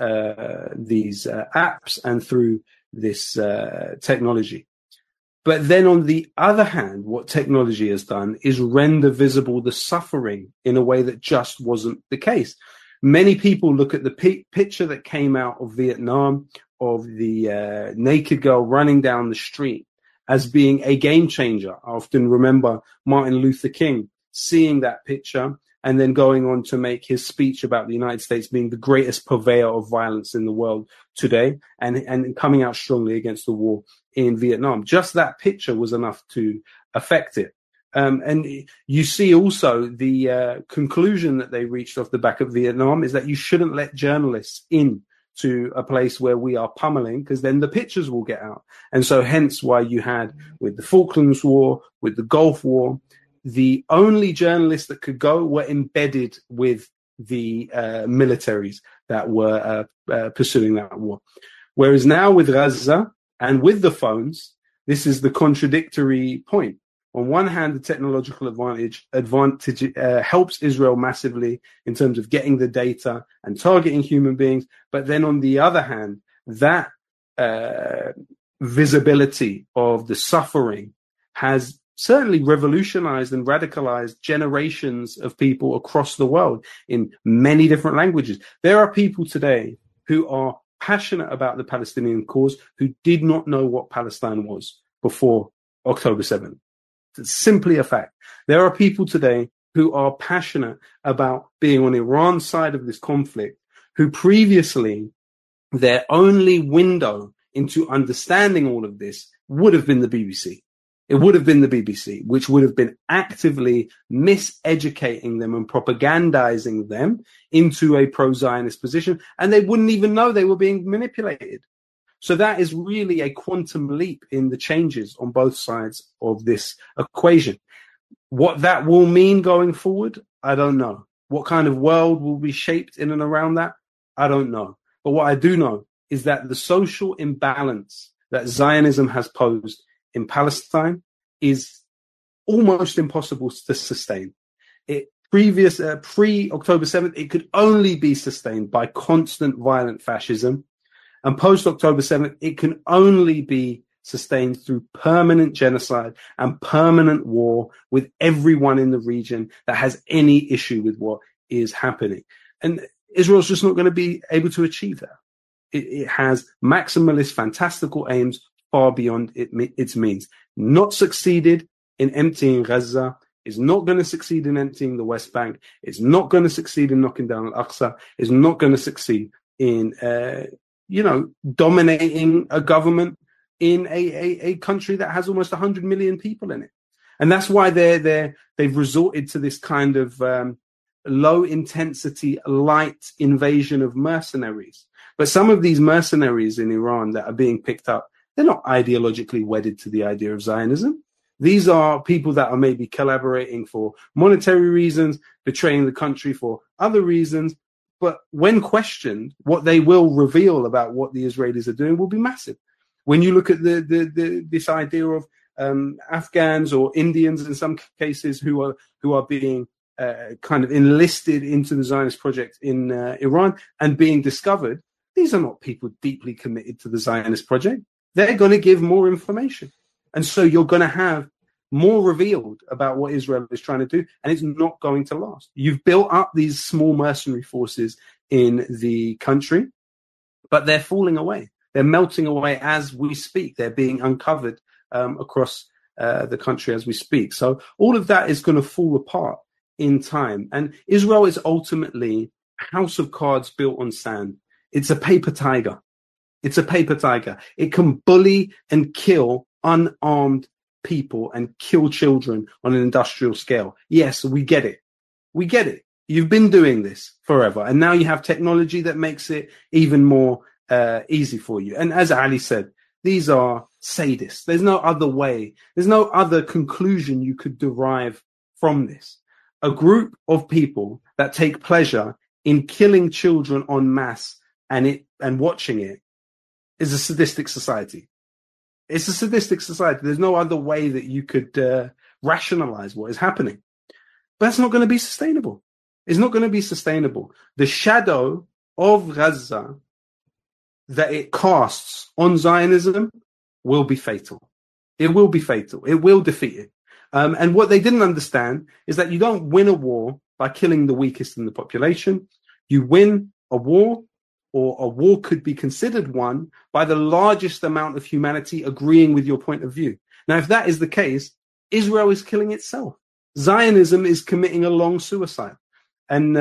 apps and through this technology. But then on the other hand, what technology has done is render visible the suffering in a way that just wasn't the case. Many people look at the picture that came out of Vietnam of the naked girl running down the street as being a game changer. I often remember Martin Luther King seeing that picture and then going on to make his speech about the United States being the greatest purveyor of violence in the world today, and coming out strongly against the war in Vietnam. Just that picture was enough to affect it. And you see also the conclusion that they reached off the back of Vietnam is that you shouldn't let journalists in to a place where we are pummeling, because then the pictures will get out. And so hence why you had, with the Falklands War, with the Gulf War, the only journalists that could go were embedded with the militaries that were pursuing that war. Whereas now with Gaza and with the phones, this is the contradictory point. On one hand, the technological advantage helps Israel massively in terms of getting the data and targeting human beings. But then on the other hand, that visibility of the suffering has certainly revolutionized and radicalized generations of people across the world in many different languages. There are people today who are passionate about the Palestinian cause who did not know what Palestine was before October 7th. It's simply a fact. There are people today who are passionate about being on Iran's side of this conflict, who previously their only window into understanding all of this would have been the BBC. It would have been the BBC, which would have been actively miseducating them and propagandizing them into a pro-Zionist position, and they wouldn't even know they were being manipulated. So that is really a quantum leap in the changes on both sides of this equation. What that will mean going forward, I don't know. What kind of world will be shaped in and around that, I don't know. But what I do know is that the social imbalance that Zionism has posed in Palestine is almost impossible to sustain. Pre-October 7th, it could only be sustained by constant violent fascism. And post-October 7th, it can only be sustained through permanent genocide and permanent war with everyone in the region that has any issue with what is happening. And Israel's just not going to be able to achieve that. It has maximalist, fantastical aims far beyond its means. Not succeeded in emptying Gaza, is not going to succeed in emptying the West Bank, it's not going to succeed in knocking down Al-Aqsa, is not going to succeed in, dominating a government in a country that has almost 100 million people in it. And that's why they've resorted to this kind of low intensity, light invasion of mercenaries. But some of these mercenaries in Iran that are being picked up, they're not ideologically wedded to the idea of Zionism. These are people that are maybe collaborating for monetary reasons, betraying the country for other reasons. But when questioned, what they will reveal about what the Israelis are doing will be massive. When you look at this idea of Afghans or Indians in some cases who are being kind of enlisted into the Zionist project in Iran and being discovered, these are not people deeply committed to the Zionist project. They're going to give more information. And so you're going to have more revealed about what Israel is trying to do, and it's not going to last. You've built up these small mercenary forces in the country, but they're falling away. They're melting away as we speak. They're being uncovered across the country as we speak. So all of that is going to fall apart in time. And Israel is ultimately a house of cards built on sand. It's a paper tiger. It's a paper tiger. It can bully and kill unarmed people and kill children on an industrial scale. Yes, we get it. We get it. You've been doing this forever. And now you have technology that makes it even more easy for you. And as Ali said, these are sadists. There's no other way. There's no other conclusion you could derive from this. A group of people that take pleasure in killing children en masse and watching it is a sadistic society. It's a sadistic society. There's no other way that you could rationalize what is happening. But that's not going to be sustainable. It's not going to be sustainable. The shadow of Gaza that it casts on Zionism will be fatal. It will be fatal. It will defeat it. And what they didn't understand is that you don't win a war by killing the weakest in the population. You win a war, or a war could be considered one, by the largest amount of humanity agreeing with your point of view. Now, if that is the case, Israel is killing itself. Zionism is committing a long suicide. And,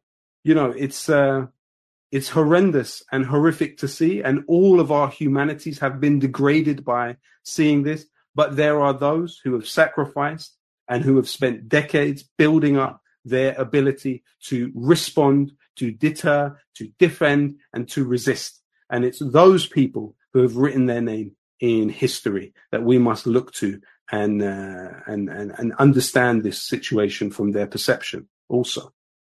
it's horrendous and horrific to see. And all of our humanities have been degraded by seeing this. But there are those who have sacrificed and who have spent decades building up their ability to respond, to deter, to defend, and to resist. And it's those people who have written their name in history that we must look to and understand this situation from their perception also.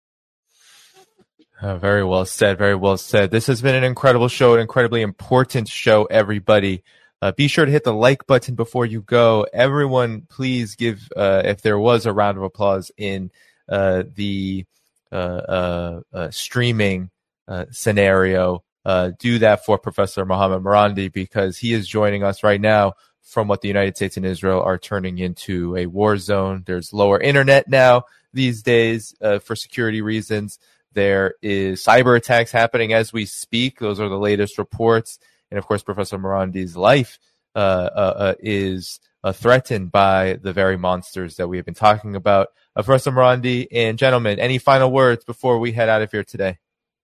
Very well said. Very well said. This has been an incredible show, an incredibly important show, everybody. Be sure to hit the like button before you go. Everyone, please give, if there was a round of applause in the streaming scenario, do that for Professor Mohammad Marandi, because he is joining us right now from what the United States and Israel are turning into a war zone. There's lower internet now these days for security reasons. There is cyber attacks happening as we speak. Those are the latest reports. And of course, Professor Marandi's life is threatened by the very monsters that we have been talking about. Professor Marandi and gentlemen, any final words before we head out of here today?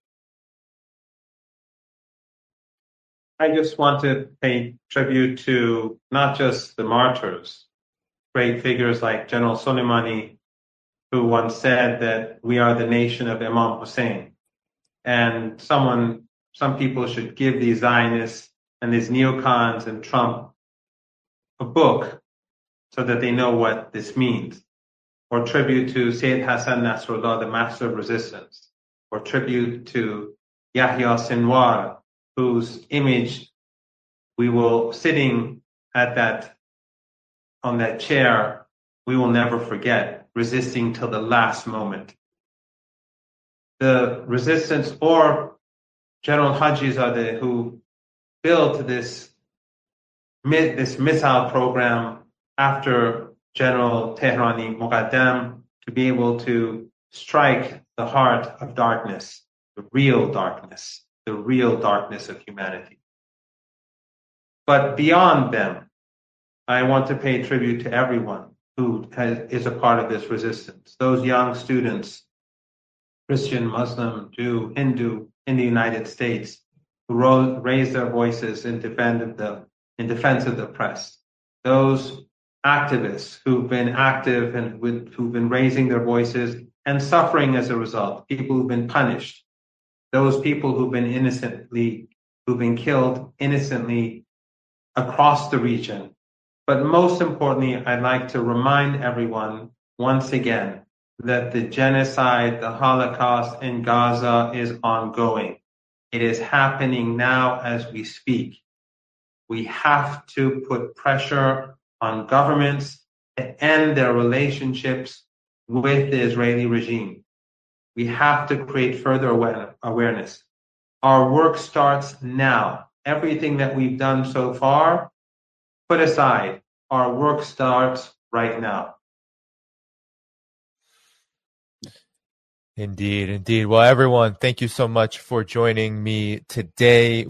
I just want to pay tribute to not just the martyrs, great figures like General Soleimani, who once said that we are the nation of Imam Hussein. And some people should give these Zionists and these neocons and Trump a book so that they know what this means. Or tribute to Sayyid Hassan Nasrallah, the master of resistance. Or tribute to Yahya Sinwar, whose image we will, sitting on that chair, we will never forget, resisting till the last moment. The resistance, or General Hajizadeh, who built this missile program after General Tehrani Muqaddam, to be able to strike the heart of darkness, the real darkness of humanity. But beyond them, I want to pay tribute to everyone who is a part of this resistance. Those young students, Christian, Muslim, Jew, Hindu, in the United States, who raised their voices in defense of the oppressed. Those activists who've been active and who've been raising their voices and suffering as a result. People who've been punished. Those people who've been killed innocently across the region. But most importantly, I'd like to remind everyone once again that the genocide, the Holocaust in Gaza is ongoing. It is happening now as we speak. We have to put pressure on governments to end their relationships with the Israeli regime. We have to create further awareness. Our work starts now. Everything that we've done so far, put aside. Our work starts right now. Indeed. Well, everyone, thank you so much for joining me today.